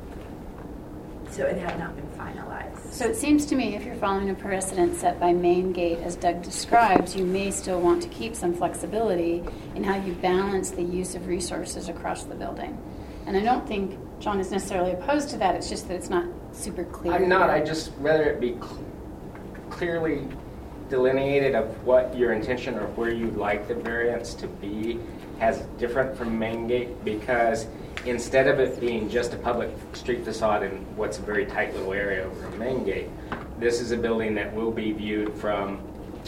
so it had not been finalized. So it seems to me if you're following a precedent set by Main Gate, as Doug describes, you may still want to keep some flexibility in how you balance the use of resources across the building. And I don't think John is necessarily opposed to that. It's just that it's not super clear. I'm not. I just rather it be clearly delineated of what your intention or where you'd like the variance to be has different from Main Gate, because instead of it being just a public street facade in what's a very tight little area over a Main Gate, this is a building that will be viewed from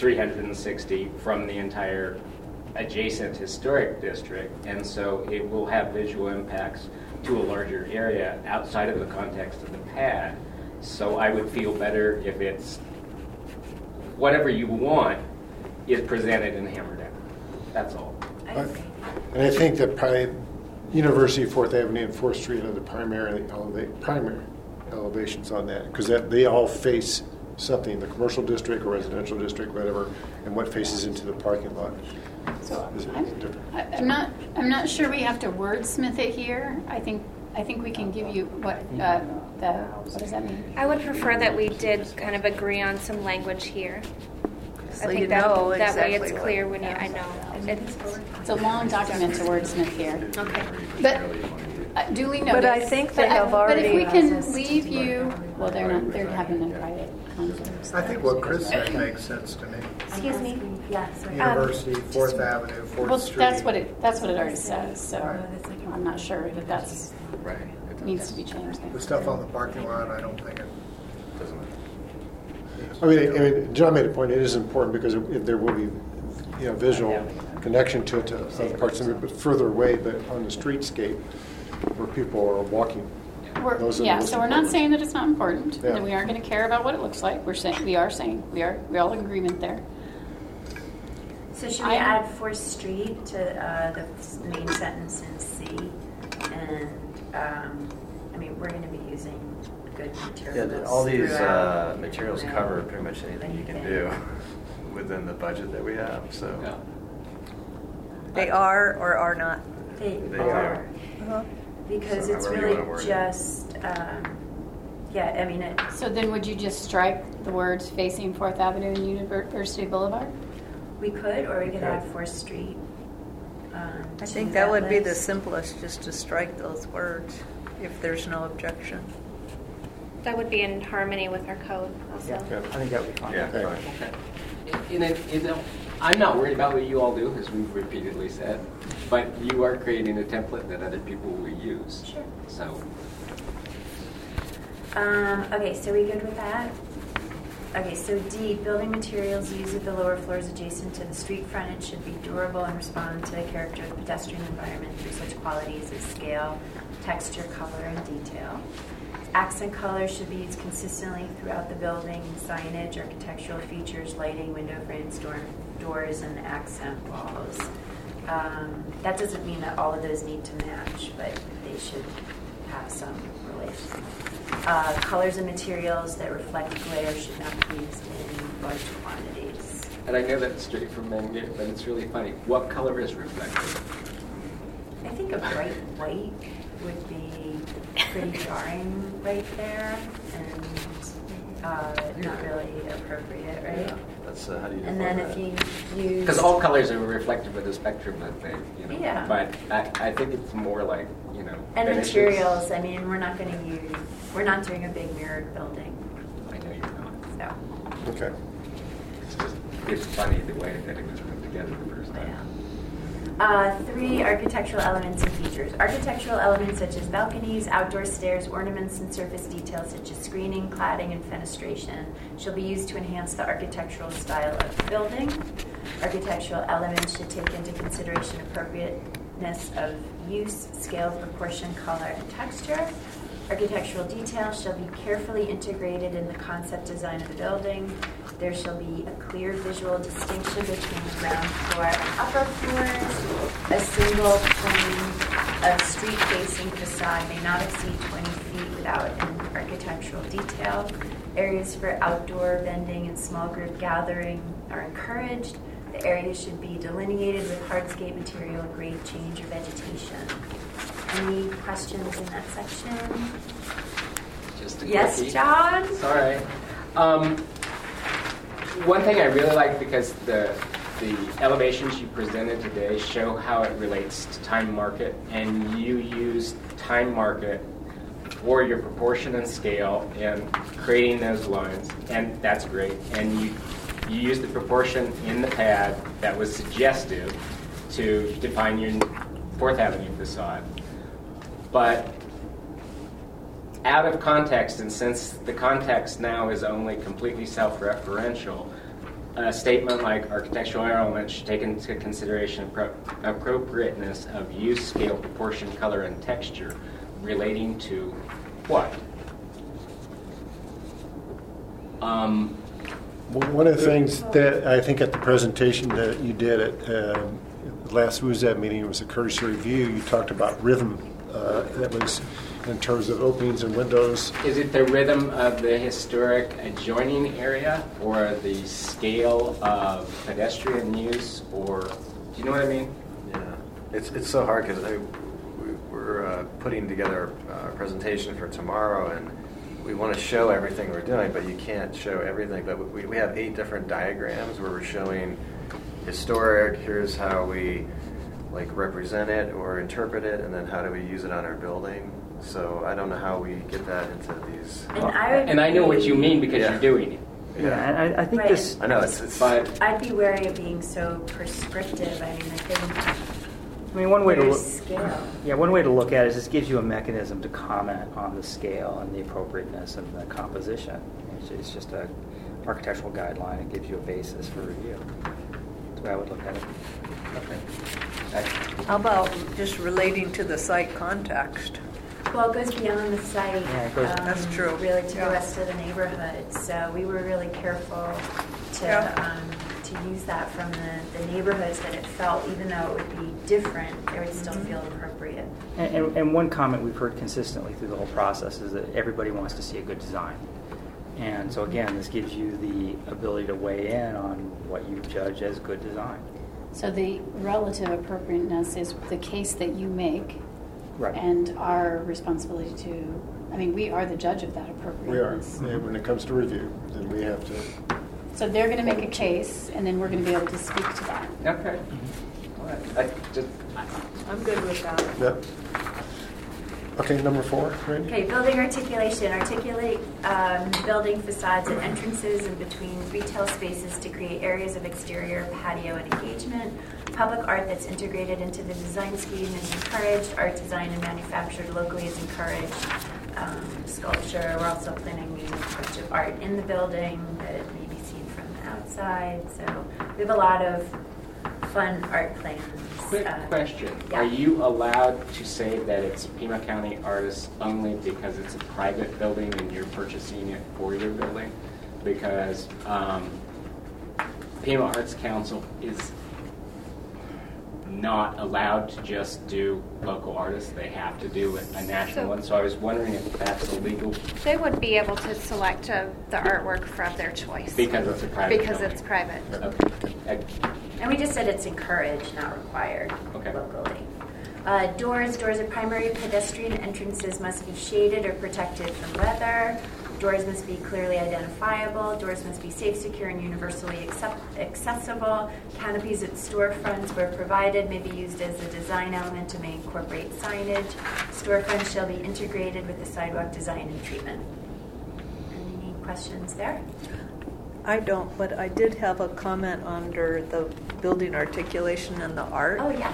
360 from the entire adjacent historic district, and so it will have visual impacts to a larger area outside of the context of the pad. So I would feel better if it's whatever you want is presented and hammered out. That's all. And I think that probably University, 4th Avenue, and 4th Street are the primary elevations on that, because they all face something, the commercial district or residential district, whatever, and what faces into the parking lot. So is different. I'm not sure we have to wordsmith it here. I think we can give you what does that mean? I would prefer that we did kind of agree on some language here. So I think you that know way exactly it's what- clear when you. I know It's a long document to wordsmith here. Okay. But duly noted. But I think they have But if we already- can leave you, well, they're having a private conference. I think what Chris said makes sense to me. Excuse me. Yeah, sorry. University, 4th Avenue, 4th Well, Street. that's what it already says. So I'm not sure that that's Right. needs to be changed. The stuff on the parking lot, I don't think it. I mean, John made a point. It is important because there will be, visual connection to it to other parts of it, but further away, but on the streetscape where people are walking. So we're not saying that it's not important, Yeah. that we aren't going to care about what it looks like. We're all in agreement there. So should we add 4th Street to the main sentence in C? And, we're going to be using good materials. Yeah, all these throughout. materials cover pretty much anything you can do within the budget that we have. So They are or are not? They are. Uh-huh. Because So it's however you really wanna word it. just, So then would you just strike the words facing 4th Avenue and University Boulevard? we could, or we could add 4th Street. I to think that would be the list. simplest, just to strike those words, if there's no objection. That would be in harmony with our code also. Yeah, I think that would be fine. yeah, Okay. fine. And I'm not worried about what you all do, as we've repeatedly said, but you are creating a template that other people will use. Sure. So, Okay, so we good with that? Okay, so D, building materials used at the lower floors adjacent to the street frontage should be durable and respond to the character of the pedestrian environment through such qualities as scale, texture, color, and detail. Accent colors should be used consistently throughout the building, signage, architectural features, lighting, window frames, doors, and accent walls. That doesn't mean that all of those need to match, but they should have some relation. Colors and materials that reflect glare should not be used in large quantities. And I know that's straight from menu, but it's really funny. What color is reflected? I think a bright white would be pretty jarring right there, and not really appropriate, right? That's how do you And define then that? if you use... Because all colors are reflective of the spectrum, I think. You know? Yeah. But I think it's more like, you know. And finishes. materials, I mean, we're not doing a big mirrored building, I know you're not. so, Okay. It's funny the way that it was put together the first time. yeah. 3, architectural elements and features. Architectural elements such as balconies, outdoor stairs, ornaments, and surface details such as screening, cladding, and fenestration shall be used to enhance the architectural style of the building. Architectural elements should take into consideration appropriateness of use, scale, proportion, color, and texture. Architectural details shall be carefully integrated in the concept design of the building. There shall be a clear visual distinction between the ground floor and upper floors. A single plane of street-facing facade may not exceed 20 feet without an architectural detail. Areas for outdoor vending and small group gathering are encouraged. The area should be delineated with hardscape material, grade change, or vegetation. Any questions in that section? Just a Yes, quickie. John? Sorry. One thing I really like, because the elevations you presented today show how it relates to time market, and you use time market for your proportion and scale and creating those lines, and that's great. And you use the proportion in the pad that was suggestive to define your 4th Avenue facade. But out of context, and since the context now is only completely self-referential, a statement like architectural elements should take into consideration appropriateness of use, scale, proportion, color, and texture relating to what? One of the things that I think at the presentation that you did at last WUSAB meeting was a courtesy review. You talked about rhythm. That was in terms of openings and windows. Is it the rhythm of the historic adjoining area, or the scale of pedestrian use, or do you know what I mean? Yeah, it's so hard because we're putting together a presentation for tomorrow, and we want to show everything we're doing, but you can't show everything. But we have 8 different diagrams where we're showing historic. Here's how we represent it or interpret it, and then how do we use it on our building. So I don't know how we get that into these. And I know what you mean because you're doing it. Yeah, and I think Right. this. I know it's But I'd be wary of being so prescriptive. I mean, I think I mean, one way to there's look. scale. Yeah, one way to look at it is this gives you a mechanism to comment on the scale and the appropriateness and the composition. It's just an architectural guideline. It gives you a basis for review. That's the way I would look at it. okay. How about just relating to the site context? Well, it goes beyond the site. Yeah, it goes- That's true. Really to Yeah. the rest of the neighborhood. So we were really careful to use that from the neighborhoods, that it felt, even though it would be different, it would still feel appropriate. And one comment we've heard consistently through the whole process is that everybody wants to see a good design. And so again, this gives you the ability to weigh in on what you judge as good design. So the relative appropriateness is the case that you make, Right. and our responsibility to, I mean, we are the judge of that We are. appropriateness. And when it comes to review, then we have to. So they're going to make a case, and then we're going to be able to speak to that. Okay. All right. I'm good with that. Yep. Okay, number 4, Randy? Okay, building articulation. Articulate building facades and entrances in between retail spaces to create areas of exterior patio and engagement. Public art that's integrated into the design scheme is encouraged. Art designed and manufactured locally is encouraged. Sculpture, we're also planning a bunch of art in the building that may be seen from the outside. So we have a lot of fun art plans. Quick question. Yeah. Are you allowed to say that it's Pima County artists only because it's a private building and you're purchasing it for your building? Because Pima Arts Council is not allowed to just do local artists. They have to do a national one. So I was wondering if that's illegal. They would be able to select the artwork of their choice. Because it's a private Because building. it's private. Okay. And we just said it's encouraged, not required Okay. locally. Doors of primary pedestrian entrances must be shaded or protected from weather. Doors must be clearly identifiable. Doors must be safe, secure, and universally accessible. Canopies at storefronts where provided may be used as a design element and may incorporate signage. Storefronts shall be integrated with the sidewalk design and treatment. Any questions there? I don't, but I did have a comment under the building articulation and the art. Oh, yes.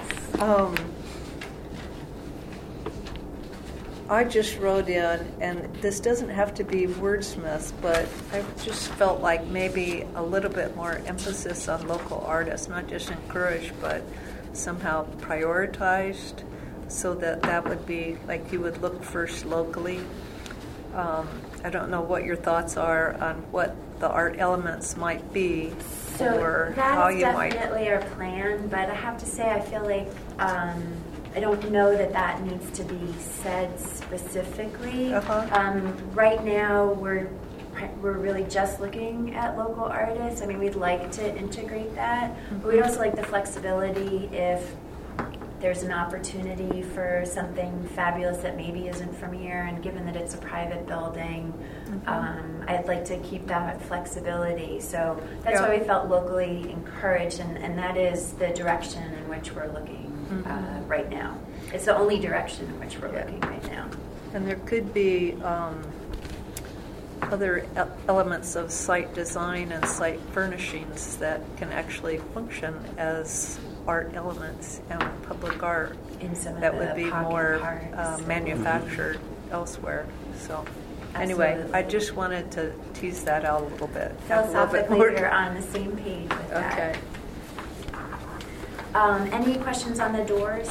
I just wrote in, and this doesn't have to be wordsmith, but I just felt like maybe a little bit more emphasis on local artists, not just encouraged, but somehow prioritized, so that would be like you would look first locally. I don't know what your thoughts are on what the art elements might be, or how you might. That's definitely our plan, but I have to say I feel like I don't know that needs to be said specifically. Right now, we're really just looking at local artists. I mean, we'd like to integrate that, but we'd also like the flexibility if there's an opportunity for something fabulous that maybe isn't from here, and given that it's a private building, I'd like to keep that flexibility. So that's why we felt locally encouraged, and that is the direction in which we're looking right now. It's the only direction in which we're looking right now. And there could be other elements of site design and site furnishings that can actually function as art elements and public art In some of that the would be pocket more parks. manufactured elsewhere. So anyway, Absolutely. I just wanted to tease that out a little bit. Philosophically, we're on the same page with that. Okay. Any questions on the doors?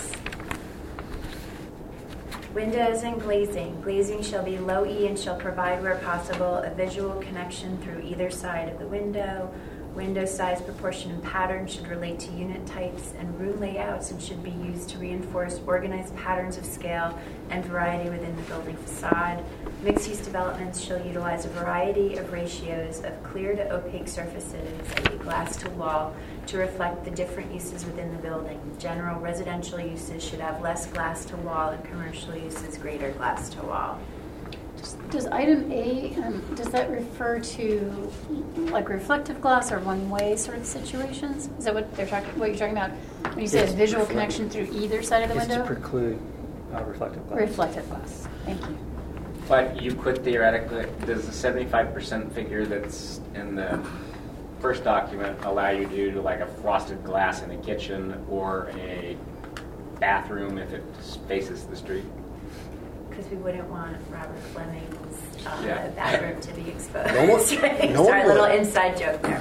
Windows and glazing. Glazing shall be low E and shall provide, where possible, a visual connection through either side of the window. Window size, proportion, and pattern should relate to unit types and room layouts and should be used to reinforce organized patterns of scale and variety within the building facade. Mixed-use developments shall utilize a variety of ratios of clear to opaque surfaces, i.e. glass to wall, to reflect the different uses within the building. General residential uses should have less glass to wall and commercial uses greater glass to wall. Does item A, does that refer to like reflective glass or one-way sort of situations? Is that what you're talking about when you say a visual connection through either side of the It's window? to preclude reflective glass. Reflective glass. Thank you. But you could theoretically, does the 75% figure that's in the first document allow you to do like a frosted glass in a kitchen or a bathroom if it faces the street? Because we wouldn't want Robert Fleming's Yeah. bathroom to be exposed. No one- Right? no one Sorry, a little would. inside joke there.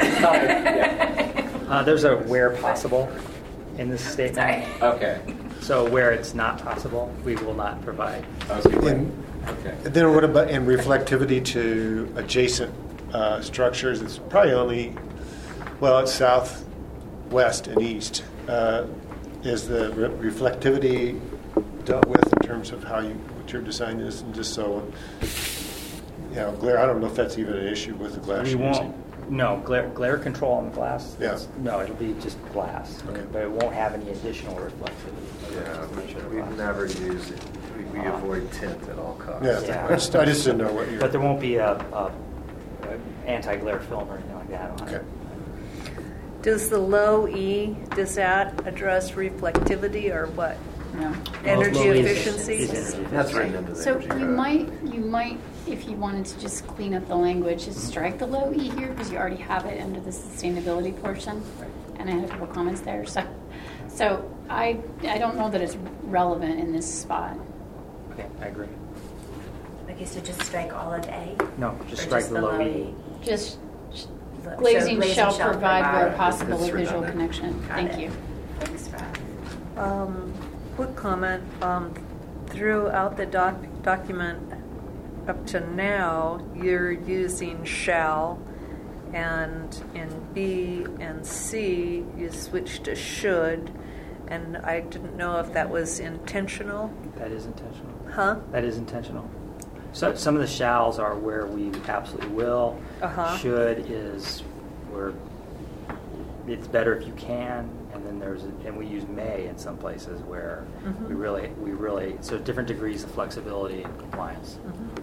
There's a where possible in this statement. Sorry. Okay. So where it's not possible, we will not provide. And Okay. then what about in reflectivity to adjacent structures? It's probably only, well, it's south, west, and east. Is the reflectivity dealt with in terms of what your design is, and just so, glare? I don't know if that's even an issue with the glass. We you're won't. using. No, glare control on the glass. Yeah. No, it'll be just glass, Okay. but it won't have any additional reflectivity. Yeah, Glass. we've never used it. We avoid tint at all costs. Yeah, Yeah. I just didn't know what you. But there won't be a anti-glare film or anything like that on Okay. it. Does the low E, does that address reflectivity or what? No. Energy low E is- efficiency? is energy That's efficiency. written into the So energy you code. might, if you wanted to just clean up the language, just strike the low E here because you already have it under the sustainability portion, and I had a couple comments there. So I don't know that it's relevant in this spot. Okay, I agree. Okay, so just strike all of A? No, Or just strike the low E. Just So glazing shall provide where provide. possible a It's visual redundant. connection. Got Thank it. you. Thanks, Rob. Quick comment. Throughout the document up to now, you're using shall, and in B and C, you switch to should, And I didn't know if that was intentional. That is intentional. Huh? That is intentional. So some of the shalls are where we absolutely will. Should is where it's better if you can, and then and we use may in some places where we really so different degrees of flexibility and compliance.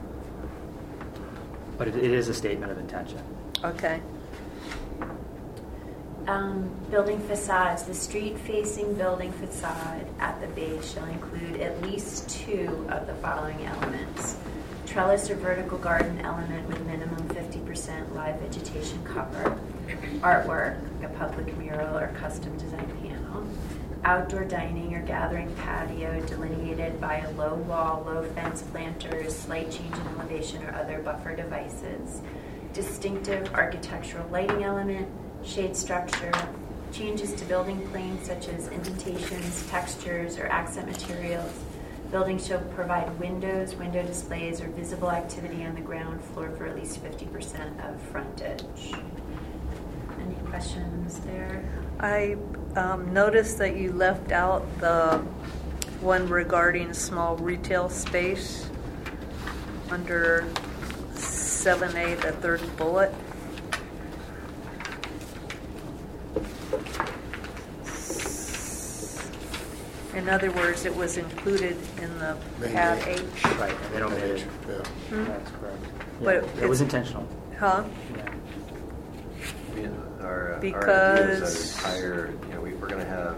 But it is a statement of intention. Okay. Building facades. The street-facing building facade at the base shall include at least 2 of the following elements. Trellis or vertical garden element with minimum 50% live vegetation cover. Artwork, a public mural or custom design panel. Outdoor dining or gathering patio delineated by a low wall, low fence, planters, slight change in elevation or other buffer devices. Distinctive architectural lighting element, shade structure, changes to building planes such as indentations, textures, or accent materials. Building shall provide windows, window displays, or visible activity on the ground floor for at least 50% of frontage. Any questions there? I noticed that you left out the one regarding small retail space under 7A, the third bullet. In other words, it was included in the pad H. Right, and they don't make it. Yeah. That's correct. Yeah, But it was intentional. Huh? Yeah. Our Because- idea is that entire, we're going to have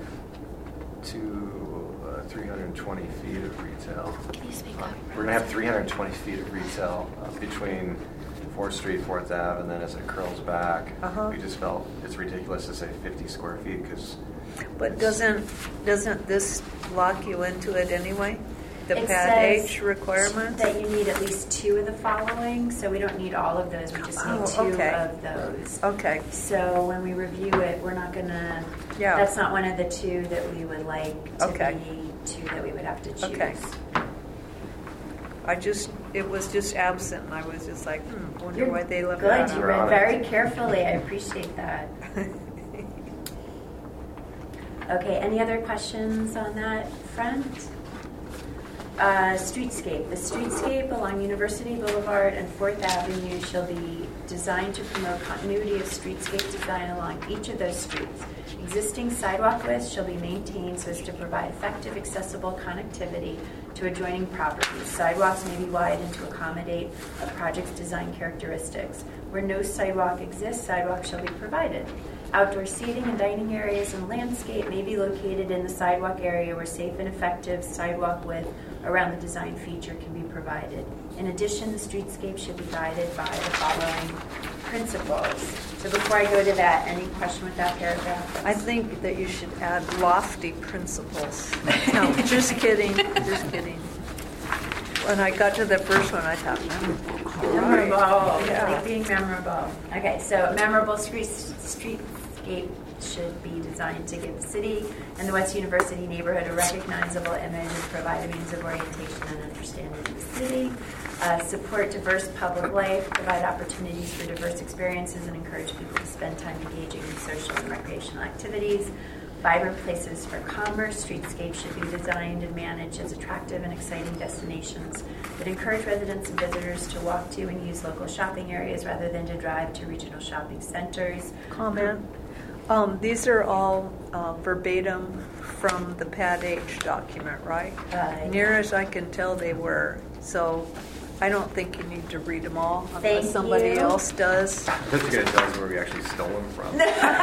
320 feet of retail. Can you speak up? We're going to have 320 feet of retail between 4th Street, 4th Ave, and then as it curls back, we just felt it's ridiculous to say 50 square feet because. But doesn't this lock you into it anyway? The It pad says H requirements? that you need at least 2 of the following, so we don't need all of those. We just need 2 okay. of those. Okay. So when we review it, we're not going to. Yeah. That's not one of the 2 that we would like to Okay. be 2 that we would have to choose. Okay. It was just absent, and I was just like, wonder You're why they left good. that You out. read very carefully. I appreciate that. Okay, any other questions on that front? Streetscape. The streetscape along University Boulevard and 4th Avenue shall be designed to promote continuity of streetscape design along each of those streets. Existing sidewalk widths shall be maintained so as to provide effective, accessible connectivity to adjoining properties. Sidewalks may be widened to accommodate a project's design characteristics. Where no sidewalk exists, sidewalks shall be provided. Outdoor seating and dining areas and landscape may be located in the sidewalk area where safe and effective sidewalk width around the design feature can be provided. In addition, the streetscape should be guided by the following principles. So before I go to that, any question with that paragraph? I think that you should add lofty principles. No, just kidding. Just kidding. When I got to the first one, I thought, Memorable. Yeah. Like being memorable. Okay, so memorable streetscape should be designed to give the city and the West University neighborhood a recognizable image and provide a means of orientation and understanding of the city. Support diverse public life, provide opportunities for diverse experiences, and encourage people to spend time engaging in social and recreational activities. Vibrant places for commerce. Streetscapes should be designed and managed as attractive and exciting destinations that encourage residents and visitors to walk to and use local shopping areas rather than to drive to regional shopping centers. comment. These are all verbatim from the Pad H document, right? Near as I can tell, they were. So I don't think you need to read them all unless Thank somebody you. else does. I thought you guys tell us where we actually stole them from.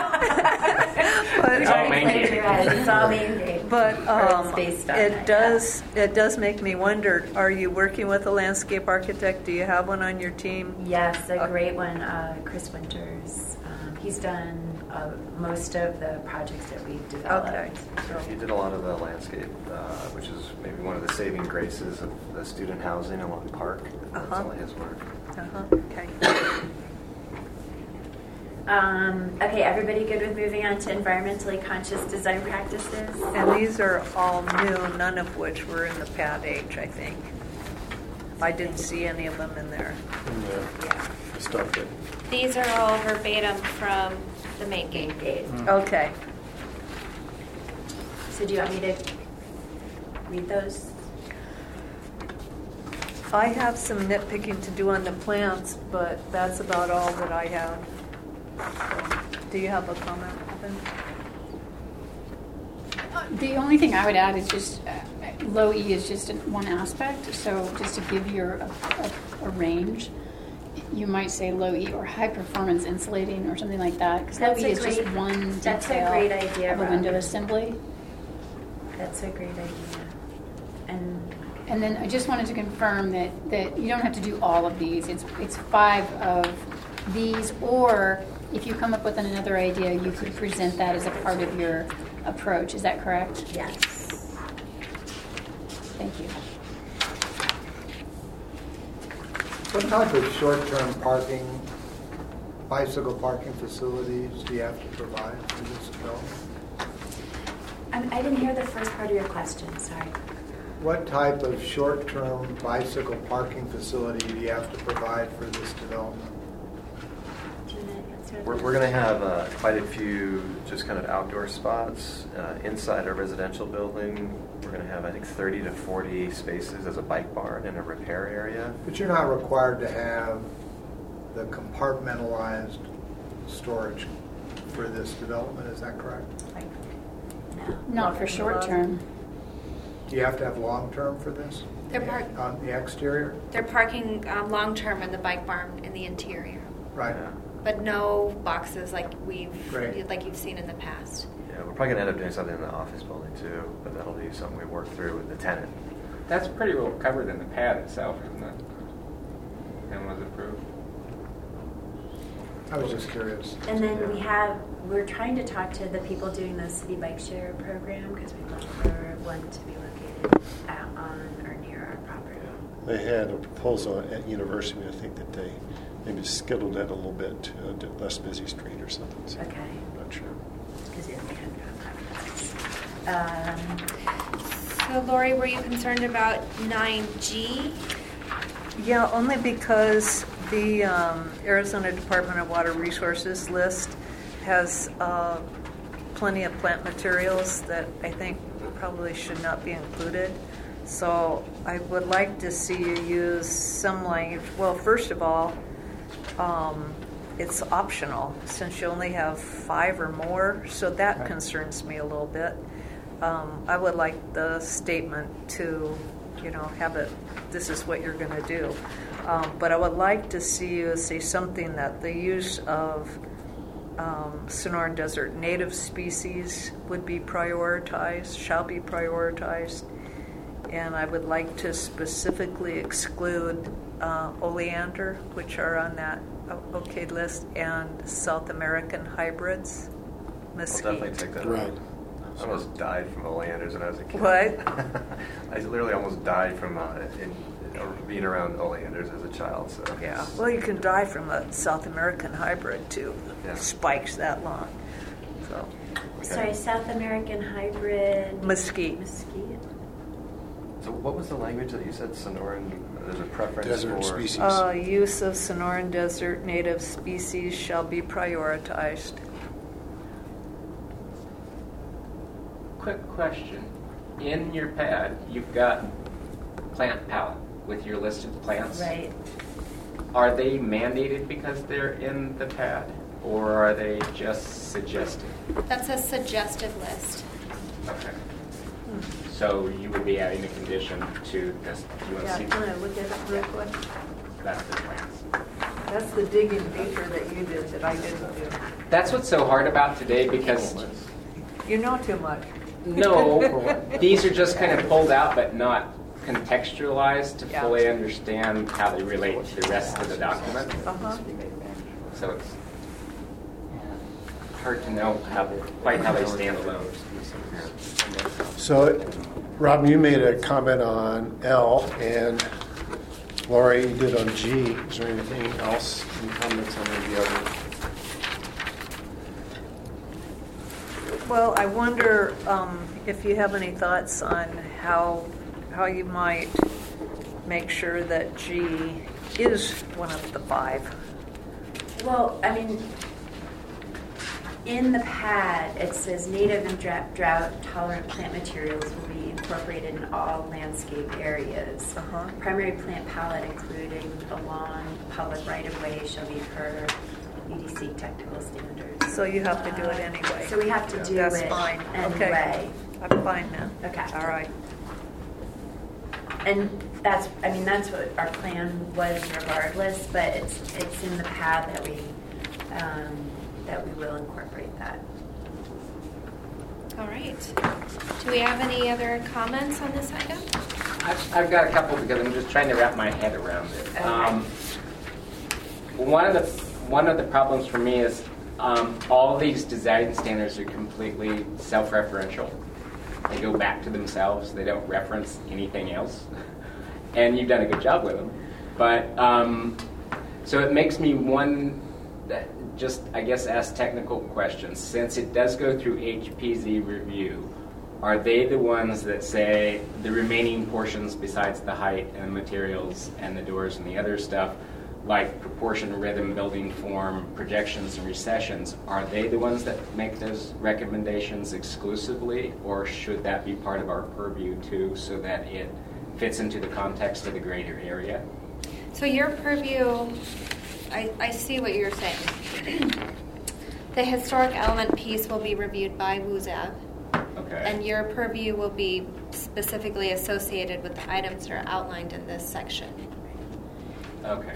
But, It's all main gate. It's all main gate. But Or it's based on it does make me wonder, are you working with a landscape architect? Do you have one on your team? Yes, a great one, Chris Winters. He's done most of the projects that we've developed. Okay. He did a lot of the landscape, which is maybe one of the saving graces of the student housing along Park. That's all his work. Okay. Okay, everybody good with moving on to environmentally conscious design practices? And these are all new, none of which were in the Pad H, I think. I didn't see any of them in there. Yeah. Stuff it. These are all verbatim from the main gate. Gate. Okay. So So do you want me to read those? I have some nitpicking to do on the plans, but that's about all that I have. So, do you have a comment, Evan? The only thing I would add is just low E is just one aspect. So just to give you a range, you might say low E or high performance insulating or something like that. Because low E is just one That's a detail great idea, of a window Rob. assembly. That's a great idea. And then I just wanted to confirm that you don't have to do all of these. It's 5 of these, or if you come up with another idea, you could present that as a part of your approach. Is that correct? Yes. Thank you. What type of short-term parking, bicycle parking facilities do you have to provide for this development? I didn't hear the first part of your question, sorry. What type of short-term bicycle parking facility do you have to provide for this development? Do you want to answer We're that? going to have quite a few just kind of outdoor spots inside our residential building. We're going to have, I think, 30 to 40 spaces as a bike barn and a repair area. But you're not required to have the compartmentalized storage for this development, is that correct? Not for short term. Do you have to have long-term for this? On the exterior? They're parking long-term in the bike barn in the interior, Right. but no boxes like Great. like you've seen in the past. Yeah, we're probably going to end up doing something in the office building too, but that'll be something we work through with the tenant. That's pretty well covered in the pad itself, isn't it? And was approved. I was just curious. And then we're trying to talk to the people doing the City Bike Share program because we'd love for one to be located on or near our property. They had a proposal at university. I think that they maybe skittled it a little bit to a less busy street or something. So Okay. I'm not sure. Because we had So Lori, were you concerned about 9G? Yeah, only because the Arizona Department of Water Resources list has plenty of plant materials that I think probably should not be included. So I would like to see you use some language. Well, first of all, it's optional since you only have 5 or more, so that concerns me a little bit. I would like the statement to, have it, this is what you're going to do. But I would like to see you say something that the use of Sonoran Desert native species would be prioritized, shall be prioritized. And I would like to specifically exclude oleander, which are on that okay list, and South American hybrids, mesquite. We'll definitely take that Right. out. I almost died from oleanders when I was a kid. What? I literally almost died from being around oleanders as a child. So Yeah. Well, you can die from a South American hybrid too. Yeah. Spikes that long. So Sorry, South American hybrid mesquite. mesquite. So what was the language that you said, Sonoran? There's a preference Desert for species. Use of Sonoran Desert native species shall be prioritized. Quick question. In your pad, you've got plant palette with your listed plants. Right. Are they mandated because they're in the pad, or are they just suggested? That's a suggested list. Okay. So you would be adding a condition to this. Do you want to Yeah, see? I'm gonna look at it real quick. That's the plants. That's the digging deeper that you did that I didn't do. That's what's so hard about today because You know too much. no, these are just kind of pulled out but not contextualized to Yeah. fully understand how they relate to the rest of the document. Uh-huh. So it's hard to know quite how they stand alone. So, Rob, you made a comment on L, and Lori, you did on G. Is there anything else? Any comments on any of the other? Well, I wonder if you have any thoughts on how you might make sure that G is one of the 5. Well, I mean, In the pad, it says native and drought-tolerant plant materials will be incorporated in all landscape areas. Primary plant palette, including along public right-of-way, shall be per UDC technical standards. So you have to do it anyway. So we have to do That's it fine. anyway. Okay. I'm fine then. Okay. All right. And that's what our plan was regardless, but it's in the pad that we will incorporate that. All right. Do we have any other comments on this item? I've got a couple because I'm just trying to wrap my head around it. Okay. One of the problems for me is all these design standards are completely self-referential. They go back to themselves. They don't reference anything else. And you've done a good job with them. But so it makes me ask technical questions. Since it does go through HPZ review, are they the ones that say the remaining portions besides the height and materials and the doors and the other stuff, like proportion, rhythm, building form, projections, and recessions, are they the ones that make those recommendations exclusively, or should that be part of our purview too, so that it fits into the context of the greater area? So your purview, I see what you're saying. The historic element piece will be reviewed by WUZAV. Okay. And your purview will be specifically associated with the items that are outlined in this section. Okay.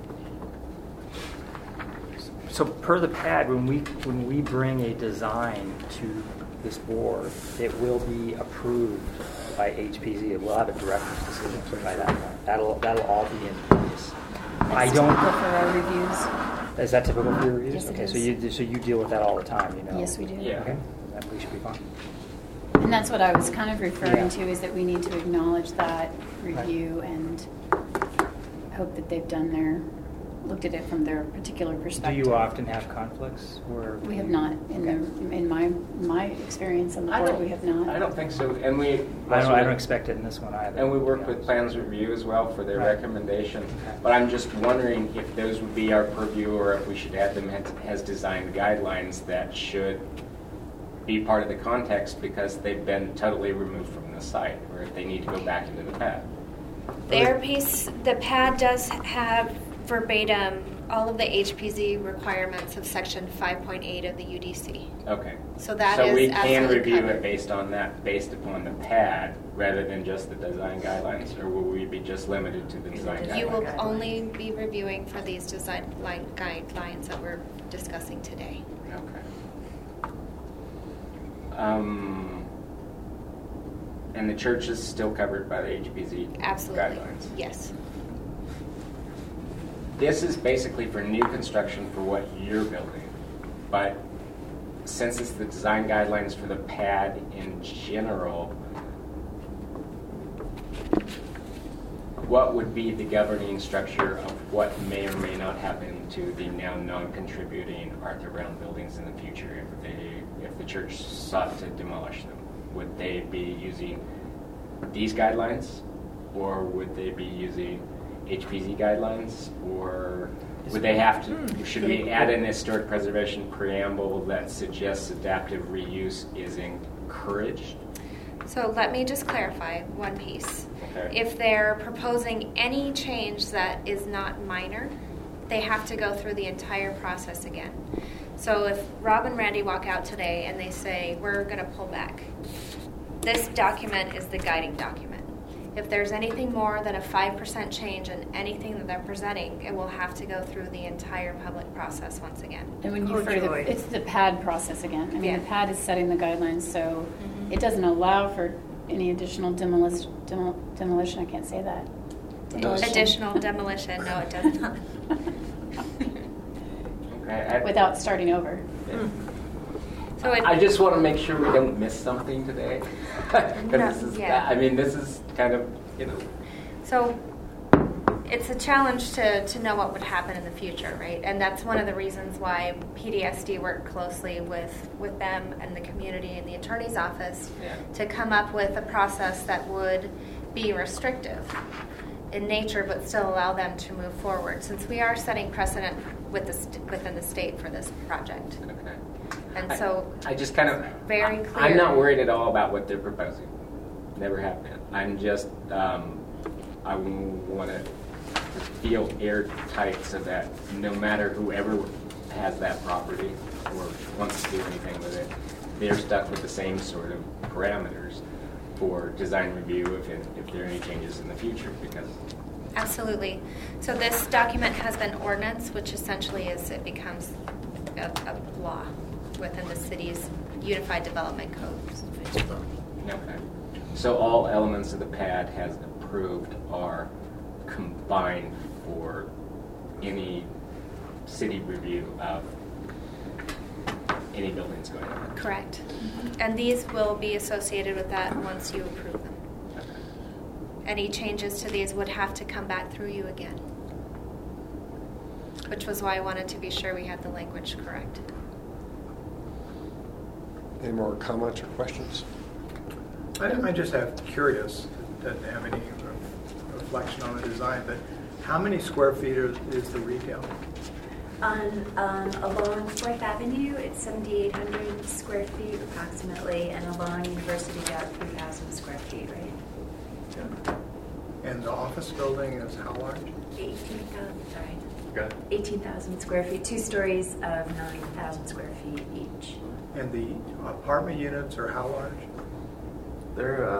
So per the pad, when we bring a design to this board, it will be approved by HPZ. It will have a director's decision by that point. That'll all be in place. That's typical for our reviews. Is that typical for your reviews? Yes, it okay, is. so you deal with that all the time, you know? Yes, we do. Yeah. Okay, that we should be fine. And that's what I was kind of referring Yeah. to, is that we need to acknowledge that review and hope that they've looked at it from their particular Do perspective. you often have conflicts where We have not. In my experience on the board, we have not. I don't think so. And I don't expect it in this one either. And we work to be with honest. plans review as well for their Right. recommendation. Okay. But I'm just wondering if those would be our purview, or if we should add them as design guidelines that should be part of the context because they've been totally removed from the site, or if they need to go back into the pad. Their piece, the pad does have verbatim all of the HPZ requirements of section 5.8 of the UDC. Okay. So that So is we can absolutely review covered. it based on that, based upon the pad, rather than just the design guidelines, or will we be just limited to the design guidelines? You will only be reviewing for these design guidelines that we're discussing today. Okay. And the church is still covered by the HPZ Absolutely. guidelines? Yes. This is basically for new construction for what you're building, but since it's the design guidelines for the pad in general, what would be the governing structure of what may or may not happen to the now non-contributing Arthur Brown buildings in the future if the church sought to demolish them? Would they be using these guidelines, or would they be using HPZ guidelines, or would they have to, should we add an historic preservation preamble that suggests adaptive reuse is encouraged? So let me just clarify one piece. Okay. If they're proposing any change that is not minor, they have to go through the entire process again. So if Rob and Randy walk out today and they say, we're going to pull back, this document is the guiding document. If there's anything more than a 5% change in anything that they're presenting, it will have to go through the entire public process once again. And when you Oh, joy. it's the pad process again. I mean, Yeah. the pad is setting the guidelines, so it doesn't allow for any additional demolition. I can't say that. Additional demolition, no, it does not. Okay. Without starting over. So it, I just want to make sure we don't miss something today. 'Cause this is, yeah. I mean, this is kind of, So it's a challenge to know what would happen in the future, right? And that's one of the reasons why PDSD worked closely with them and the community and the attorney's office to come up with a process that would be restrictive in nature but still allow them to move forward, since we are setting precedent within the state for this project. Okay. And so I just kind of very clear. I'm not worried at all about what they're proposing. Never have been. I'm just I want to feel airtight so that no matter whoever has that property or wants to do anything with it, they're stuck with the same sort of parameters for design review if there are any changes in the future. Because Absolutely. So this document has been ordinance, which essentially is it becomes a law within the city's Unified Development Codes. okay. So all elements of the PAD has approved are combined for any city review of any buildings going on. Correct. And these will be associated with that once you approve them. Any changes to these would have to come back through you again, which was why I wanted to be sure we had the language correct. Any more comments or questions? I just have curious, doesn't have any reflection on the design, but how many square feet is the retail? Along 4th Avenue, it's 7,800 square feet approximately, and along University about 3,000 square feet, right? And the office building is how large? 18,000 square feet, 2 stories of 9,000 square feet each. And the apartment units are how large? They're,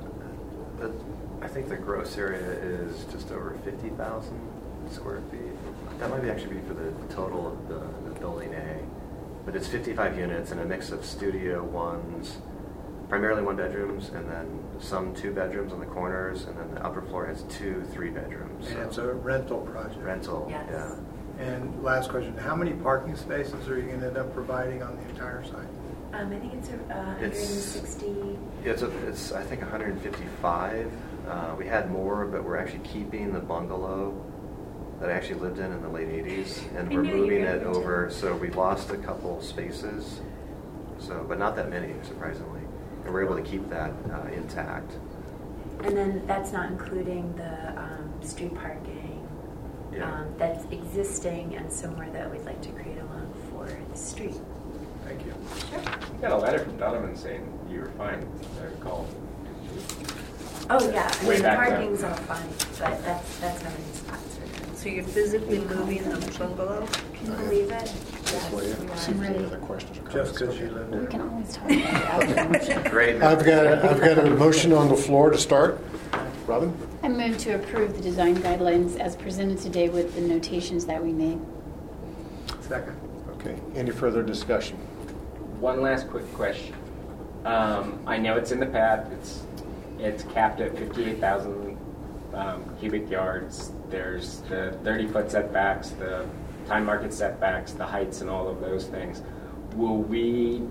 I think the gross area is just over 50,000 square feet. That might actually be for the total of the building A. But it's 55 units and a mix of studio ones, primarily 1-bedrooms, and then some 2-bedrooms on the corners, and then the upper floor has 2 3-bedrooms. And it's a rental project? Rental, Yes. yeah. And last question, how many parking spaces are you going to end up providing on the entire site? I think it's 160. Yeah, it's I think 155. We had more, but we're actually keeping the bungalow that I actually lived in the late 80s, and we're moving it over, so we lost a couple spaces, but not that many, surprisingly. And we're able to keep that intact. And then that's not including the street parking that's existing and somewhere that we'd like to create along for the street. Thank you. Sure. I got a letter from Donovan saying you were fine. I recall. Oh yeah, I Way mean the back then. parking's all fine, but that's how many spots are there. So you're physically moving the bungalow? Can you believe it? This Yes, way, we are. see if there are any other questions or comments. Just because you live We there. can always talk about it after the motion. Great. I've got a motion on the floor to start. Robin? I move to approve the design guidelines as presented today with the notations that we made. Second. Okay. Any further discussion? One last quick question. I know it's in the PAD. It's capped at 58,000 cubic yards. There's the 30-foot setbacks, the time market setbacks, the heights, and all of those things. Will we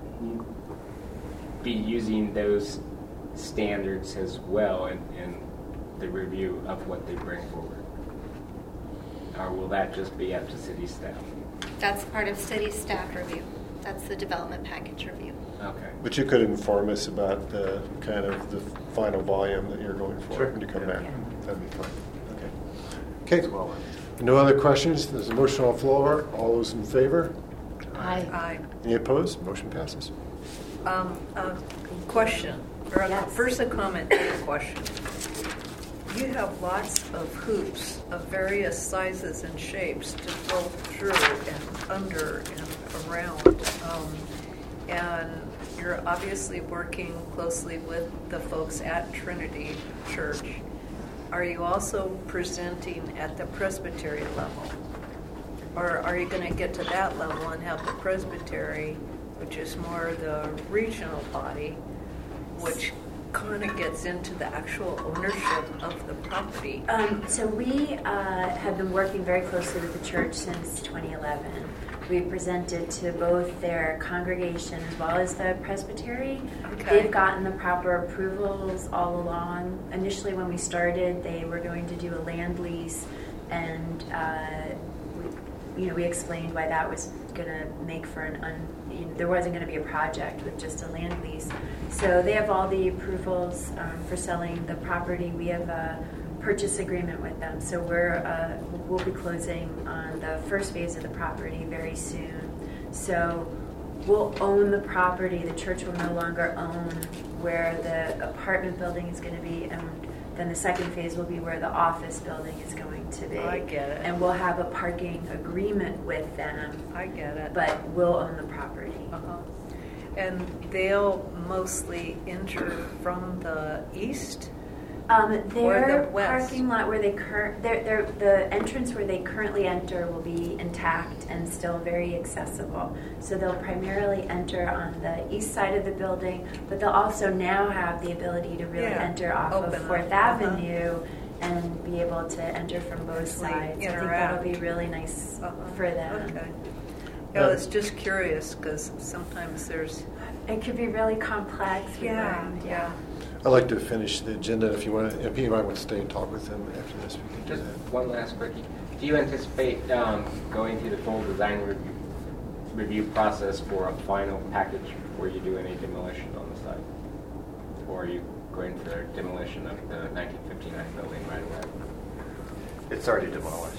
be using those standards as well in the review of what they bring forward? Or will that just be up to city staff? That's part of city staff review. That's the development package review. Okay. But you could inform us about the kind of the final volume that you're going for Sure. when you come back. Yeah. That'd be fine. Okay. Okay. No other questions? There's a motion on the floor. All those in favor? Aye. Aye. Any opposed? Motion passes. Question, or Yes. first a comment, then a question. You have lots of hoops of various sizes and shapes to go through and under and around. And you're obviously working closely with the folks at Trinity Church. Are you also presenting at the presbytery level? Or are you going to get to that level and have the presbytery, which is more the regional body, which kind of gets into the actual ownership of the property? So we have been working very closely with the church since 2011. We presented to both their congregation as well as the presbytery. Okay. They've gotten the proper approvals all along. Initially, when we started, they were going to do a land lease, and we explained why that was going to make for there wasn't going to be a project with just a land lease. So they have all the approvals for selling the property. We have a purchase agreement with them. So we'll be closing on the first phase of the property very soon. So we'll own the property. The church will no longer own where the apartment building is going to be, and then the second phase will be where the office building is going to be. I get it. And we'll have a parking agreement with them. I get it. But we'll own the property. Uh-huh. And they'll mostly enter from the east? Their the west? parking lot where they the entrance where they currently enter will be intact and still very accessible. So they'll primarily enter on the east side of the building, but they'll also now have the ability to really enter off of Open up. 4th Avenue and be able to enter from both Actually sides. I think interact. that'll be really nice for them. Okay. I was just curious because sometimes there's... It could be really complex. Yeah. I'd like to finish the agenda if anybody wants to stay and talk with them after this, we can do Just that. one last quickie. Do you anticipate going through the full design review process for a final package before you do any demolition on the site? Or are you going for demolition of the 1959 building right away? It's already demolished.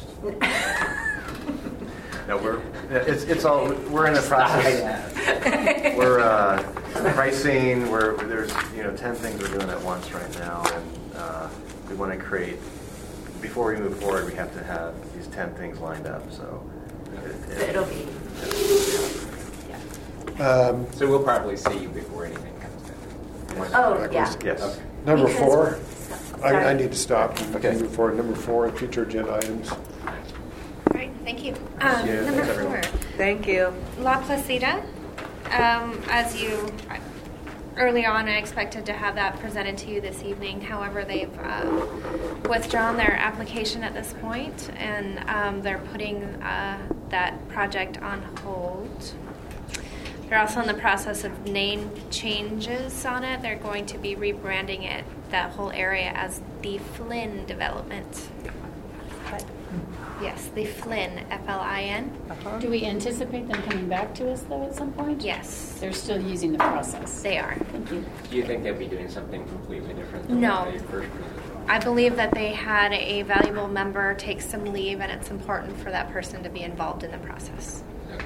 No, we're in the process. We're pricing. There's 10 things we're doing at once right now, and we want to create. Before we move forward, we have to have these 10 things lined up. So It'll be. So we'll probably see you before anything comes in. Oh, yeah. Yes. Okay. Number Because 4, sorry. I need to stop and Okay. move forward. Number 4, future agenda items. All right, thank you. you. Number Thanks, everyone. 4. Thank you. La Placida. As you early on, I expected to have that presented to you this evening. However, they've withdrawn their application at this point, and they're putting that project on hold. They're also in the process of name changes on it. They're going to be rebranding it, that whole area, as the Flynn Development. Yes, the Flynn, Flin. Do we anticipate them coming back to us, though, at some point? Yes, They're still using the process. they are. Thank you. Do you think they'll be doing something completely different than No. what they first presented? I believe that they had a valuable member take some leave, and it's important for that person to be involved in the process. Okay.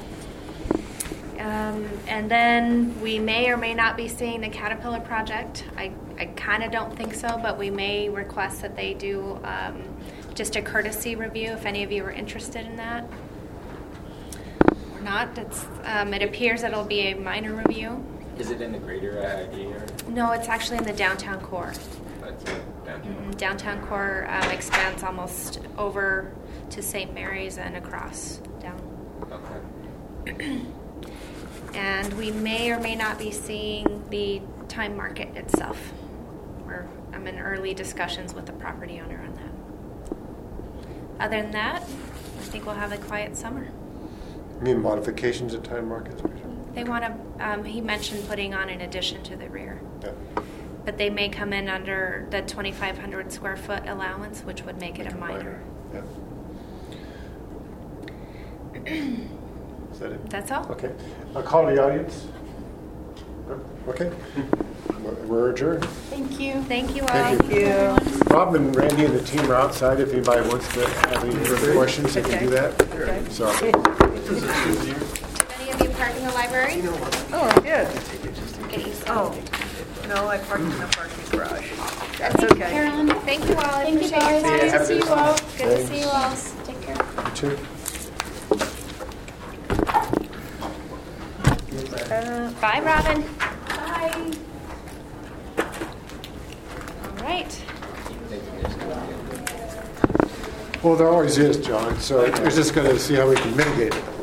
And then we may or may not be seeing the Caterpillar project. I kind of don't think so, but we may request that they do just a courtesy review if any of you are interested in that. Or not. It appears that it'll be a minor review. Is it in the greater IID area? No, it's actually in the downtown core. That's downtown. Downtown core expands almost over to St. Mary's and across down. Okay. And we may or may not be seeing the time market itself. I'm in early discussions with the property owner on that. Other than that, I think we'll have a quiet summer. You mean modifications at time markets? They want to, he mentioned putting on an addition to the rear. Yeah. But they may come in under the 2,500 square foot allowance, which would make it a minor. Yeah. Is that it? That's all. Okay. I'll call the audience. Okay. We're adjourned. Thank you. Thank you all. Thank you. Rob and Randy and the team are outside. If anybody wants to have any further questions, they can do that. Okay. So, Did any of you park in the library? Oh, I did. Please. Oh, no, I parked in the parking garage. That's Thank you, okay. Carolyn. Thank you all. I Thank you, appreciate your guys. time. Good to see you all. Good to see you all. Take care. you too. Bye, Robin. Bye. All right. Well, there always is, John. So we're just going to see how we can mitigate it.